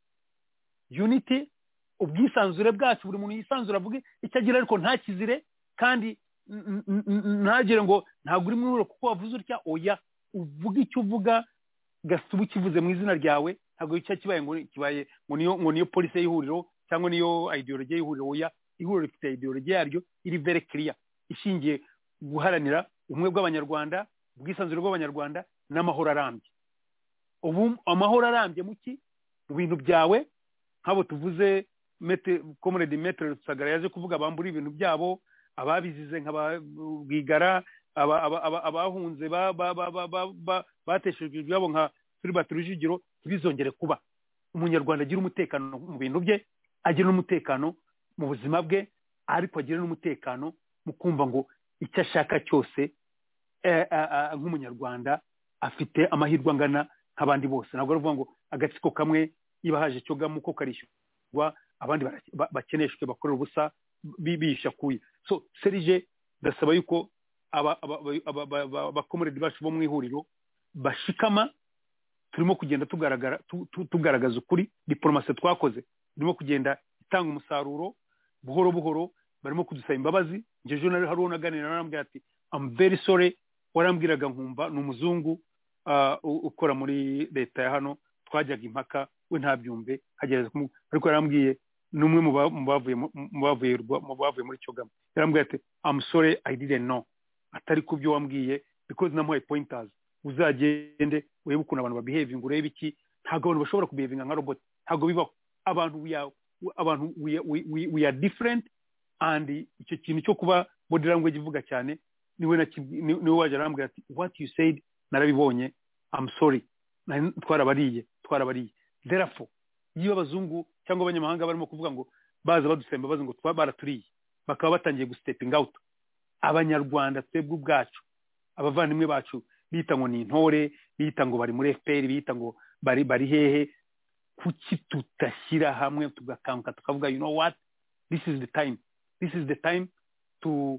unity, ubwisanzure bwacu, buri muntu yisanzura avuge icyo agira ariko ntakizire kandi ntagire ngo ntabwo uri mwihuriro kuko wavuze utya, oya uvuga icyo uvuga gasuba ukivuze mu izina ryawe, ntabwo icyo kibaye ngo niyo polisi y'ihuriro cyangwa niyo ideology y'ihuriro, oya ihuriro rifite ideology yaryo iri very clear ishingiye guharanira ubumwe bw'abanyarwanda, ubwisanzure bw'abanyarwanda n'amahoro arambye. Ubu amahoro arambye muki mu bintu byawe nk'abo tuvuze comrade Maître Rusagara yaje kuvuga bambura ibintu byabo, ababizize nk'ababwigara, abahunze bateshejwe ibyabo nka Philbert Rujugiro, bizongere kuba. Umunyarwanda agira umutekano mu bintu bye, agira n'umutekano mu buzima bwe, ariko agira n'umutekano mu kumva ngo icyo ashaka cyose nk'umunyarwanda afite amahirwe angana nk'abandi bose. Ntabwo aravuga ngo agatsiko kamwe iba haje cyo gamuko karishyurwa abandi bakeneshwe bakorera ubusa bishakuye. So Serge ndasaba yuko abakomoredi bacu bo mu ihuriro bashikama, turimo kugenda tugaragaza ukuri, diplomasi twakoze turimo kugenda itanga umusaruro buhoro buhoro, barimo kudusaba imbabazi. Ngejo nari hari unaganira narambwira ati I'm very sorry, warambwiraga nkumva ni umuzungu ukora muri leta ya hano, twajyaga impaka we ntabyumve hagereza ariko yarambwiye numwe mu bavuye muri Cyogamo, yarambwiye ati I'm sorry I didn't know, atari kubyo wambwiye because namuhaye pointers, uzagende urebe ukuntu abantu babehaving, urebe iki, ntabwo abantu bashobora kubehavinga nka robot, ntabwo bibaho. Abantu we are different, and icyo kintu cyo kuba body language ivuga cyane niwe waje arambwira ati what you said narabibonye, I'm sorry, twarabariye. Therefore iyo abazungu cyangwa abanyamahanga barimo kuvuga ngo baza badusemba baza ngo baraturiye, bakaba batangiye gusteping out, abanyarwanda twebwe ubwacu, abavandimwe bacu bita ngo ni intore, bita ngo bari muri FPR, bita ngo bari hehe, kuki tutashyira hamwe tugakanguka tukavuga you know what, this is the time to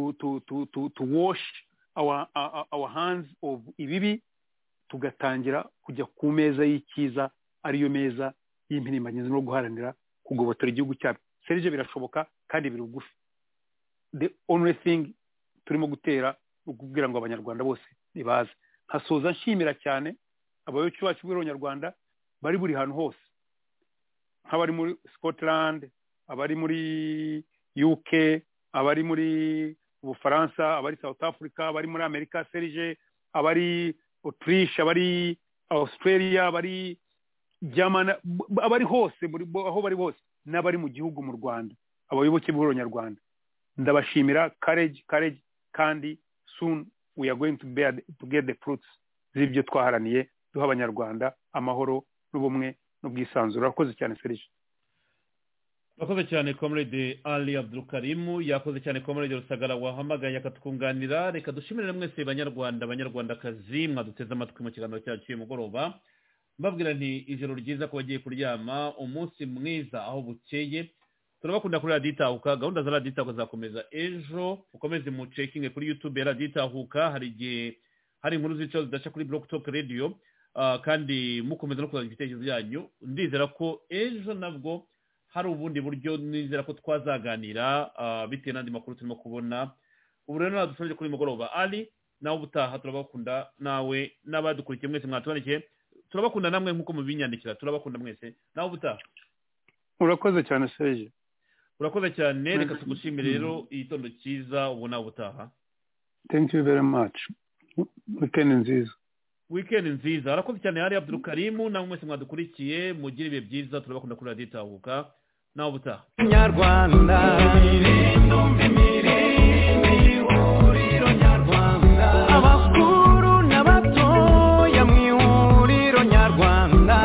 wash our hands of ibibi, tugatangira kujya ku meza y'icyiza, ariyo meza y'impirimbanyi no guharanira kugobotora igihugu cyacu. Serge birashoboka kandi biri ugufi. The only thing turimo gutera ukubwira ngo abanyarwanda bose nibaze. Hasoza nshimira cyane abayobozi bacu b'Abanyarwanda bari buri hantu hose, nk'abari muri Scotland, abari muri UK, abari muri Ubufaransa, abari South Africa, abari muri Amerika, Serge, abari Autriche, abari Australia, abari Germany, abari hose aho bari hose, n'abari mu gihugu mu Rwanda, abayoboke b'Abanyarwanda ndabashimira. Courage, kandi soon we are going to get the fruits z'ibyo twaharaniye duha Abanyarwanda amahoro n'ubumwe n'ubwisanzure. Urakoze cyane Serge. Urakoze cyane Comrade Ali Abdulkarim, yakoze cyane Comrade Rusagara wahamagaye akatwunganira. Reka dushimire mwese banyarwandakazi mwaduteze amatwi mu kiganiro cyacu cy'umugoroba, mbabwira nti ijoro ryiza ko bagiye kuryama, umunsi mwiza aho bukeye. Turabakunda kuri Radio Itahuka, gahunda za Radio Itahuka zakomeza ejo, ukomeze mu checking kuri YouTube ya Radio Itahuka, hari inkuru z'ico zidaca kuri Block Talk Radio, kandi mukomeza no kuzana ibitekerezo byanyu. Ndizera ko ejo nabwo hari ubundi buryo nizera ko twazaganira bitewe n'andi makuru turimo kubona. Ubu rero nadusubije kuri mugoroba. Ali nawe ubutaha turabakunda, nawe n'abadukurikiye mwese mwatubandikiye turabakunda, namwe nk'uko mubinyandikira turabakunda mwese, nawe ubutaha. urakoze cyane Serge. Urakoze cyane, reka tugushimire rero igitondo cyiza, ubu nawe ubutaha. Thank you very much. Weekend nziza. Arakoze cyane hari Abdul Karim, nawe mwese mwadukurikiye mugire ibihe byiza, turabakunda kuri Radio Itahuka, nawe ubutaha. Nyarwanda abakuru n'abatoya mu ihuriro nyarwanda,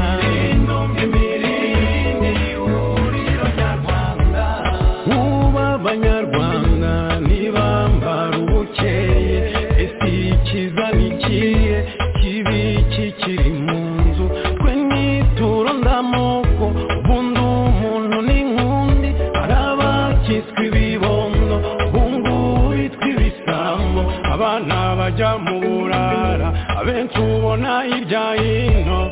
ubu abanyarwanda ntibambara ubukeye, ese ikiza nikiye kibi kikiri mu nzu, twe nituro ndamoko ubundi umuntu n'inkundi, arabakitswe ibibondo bungu bitwa ibisambo, abana bajya mu burara abenshi ubona hirya hino,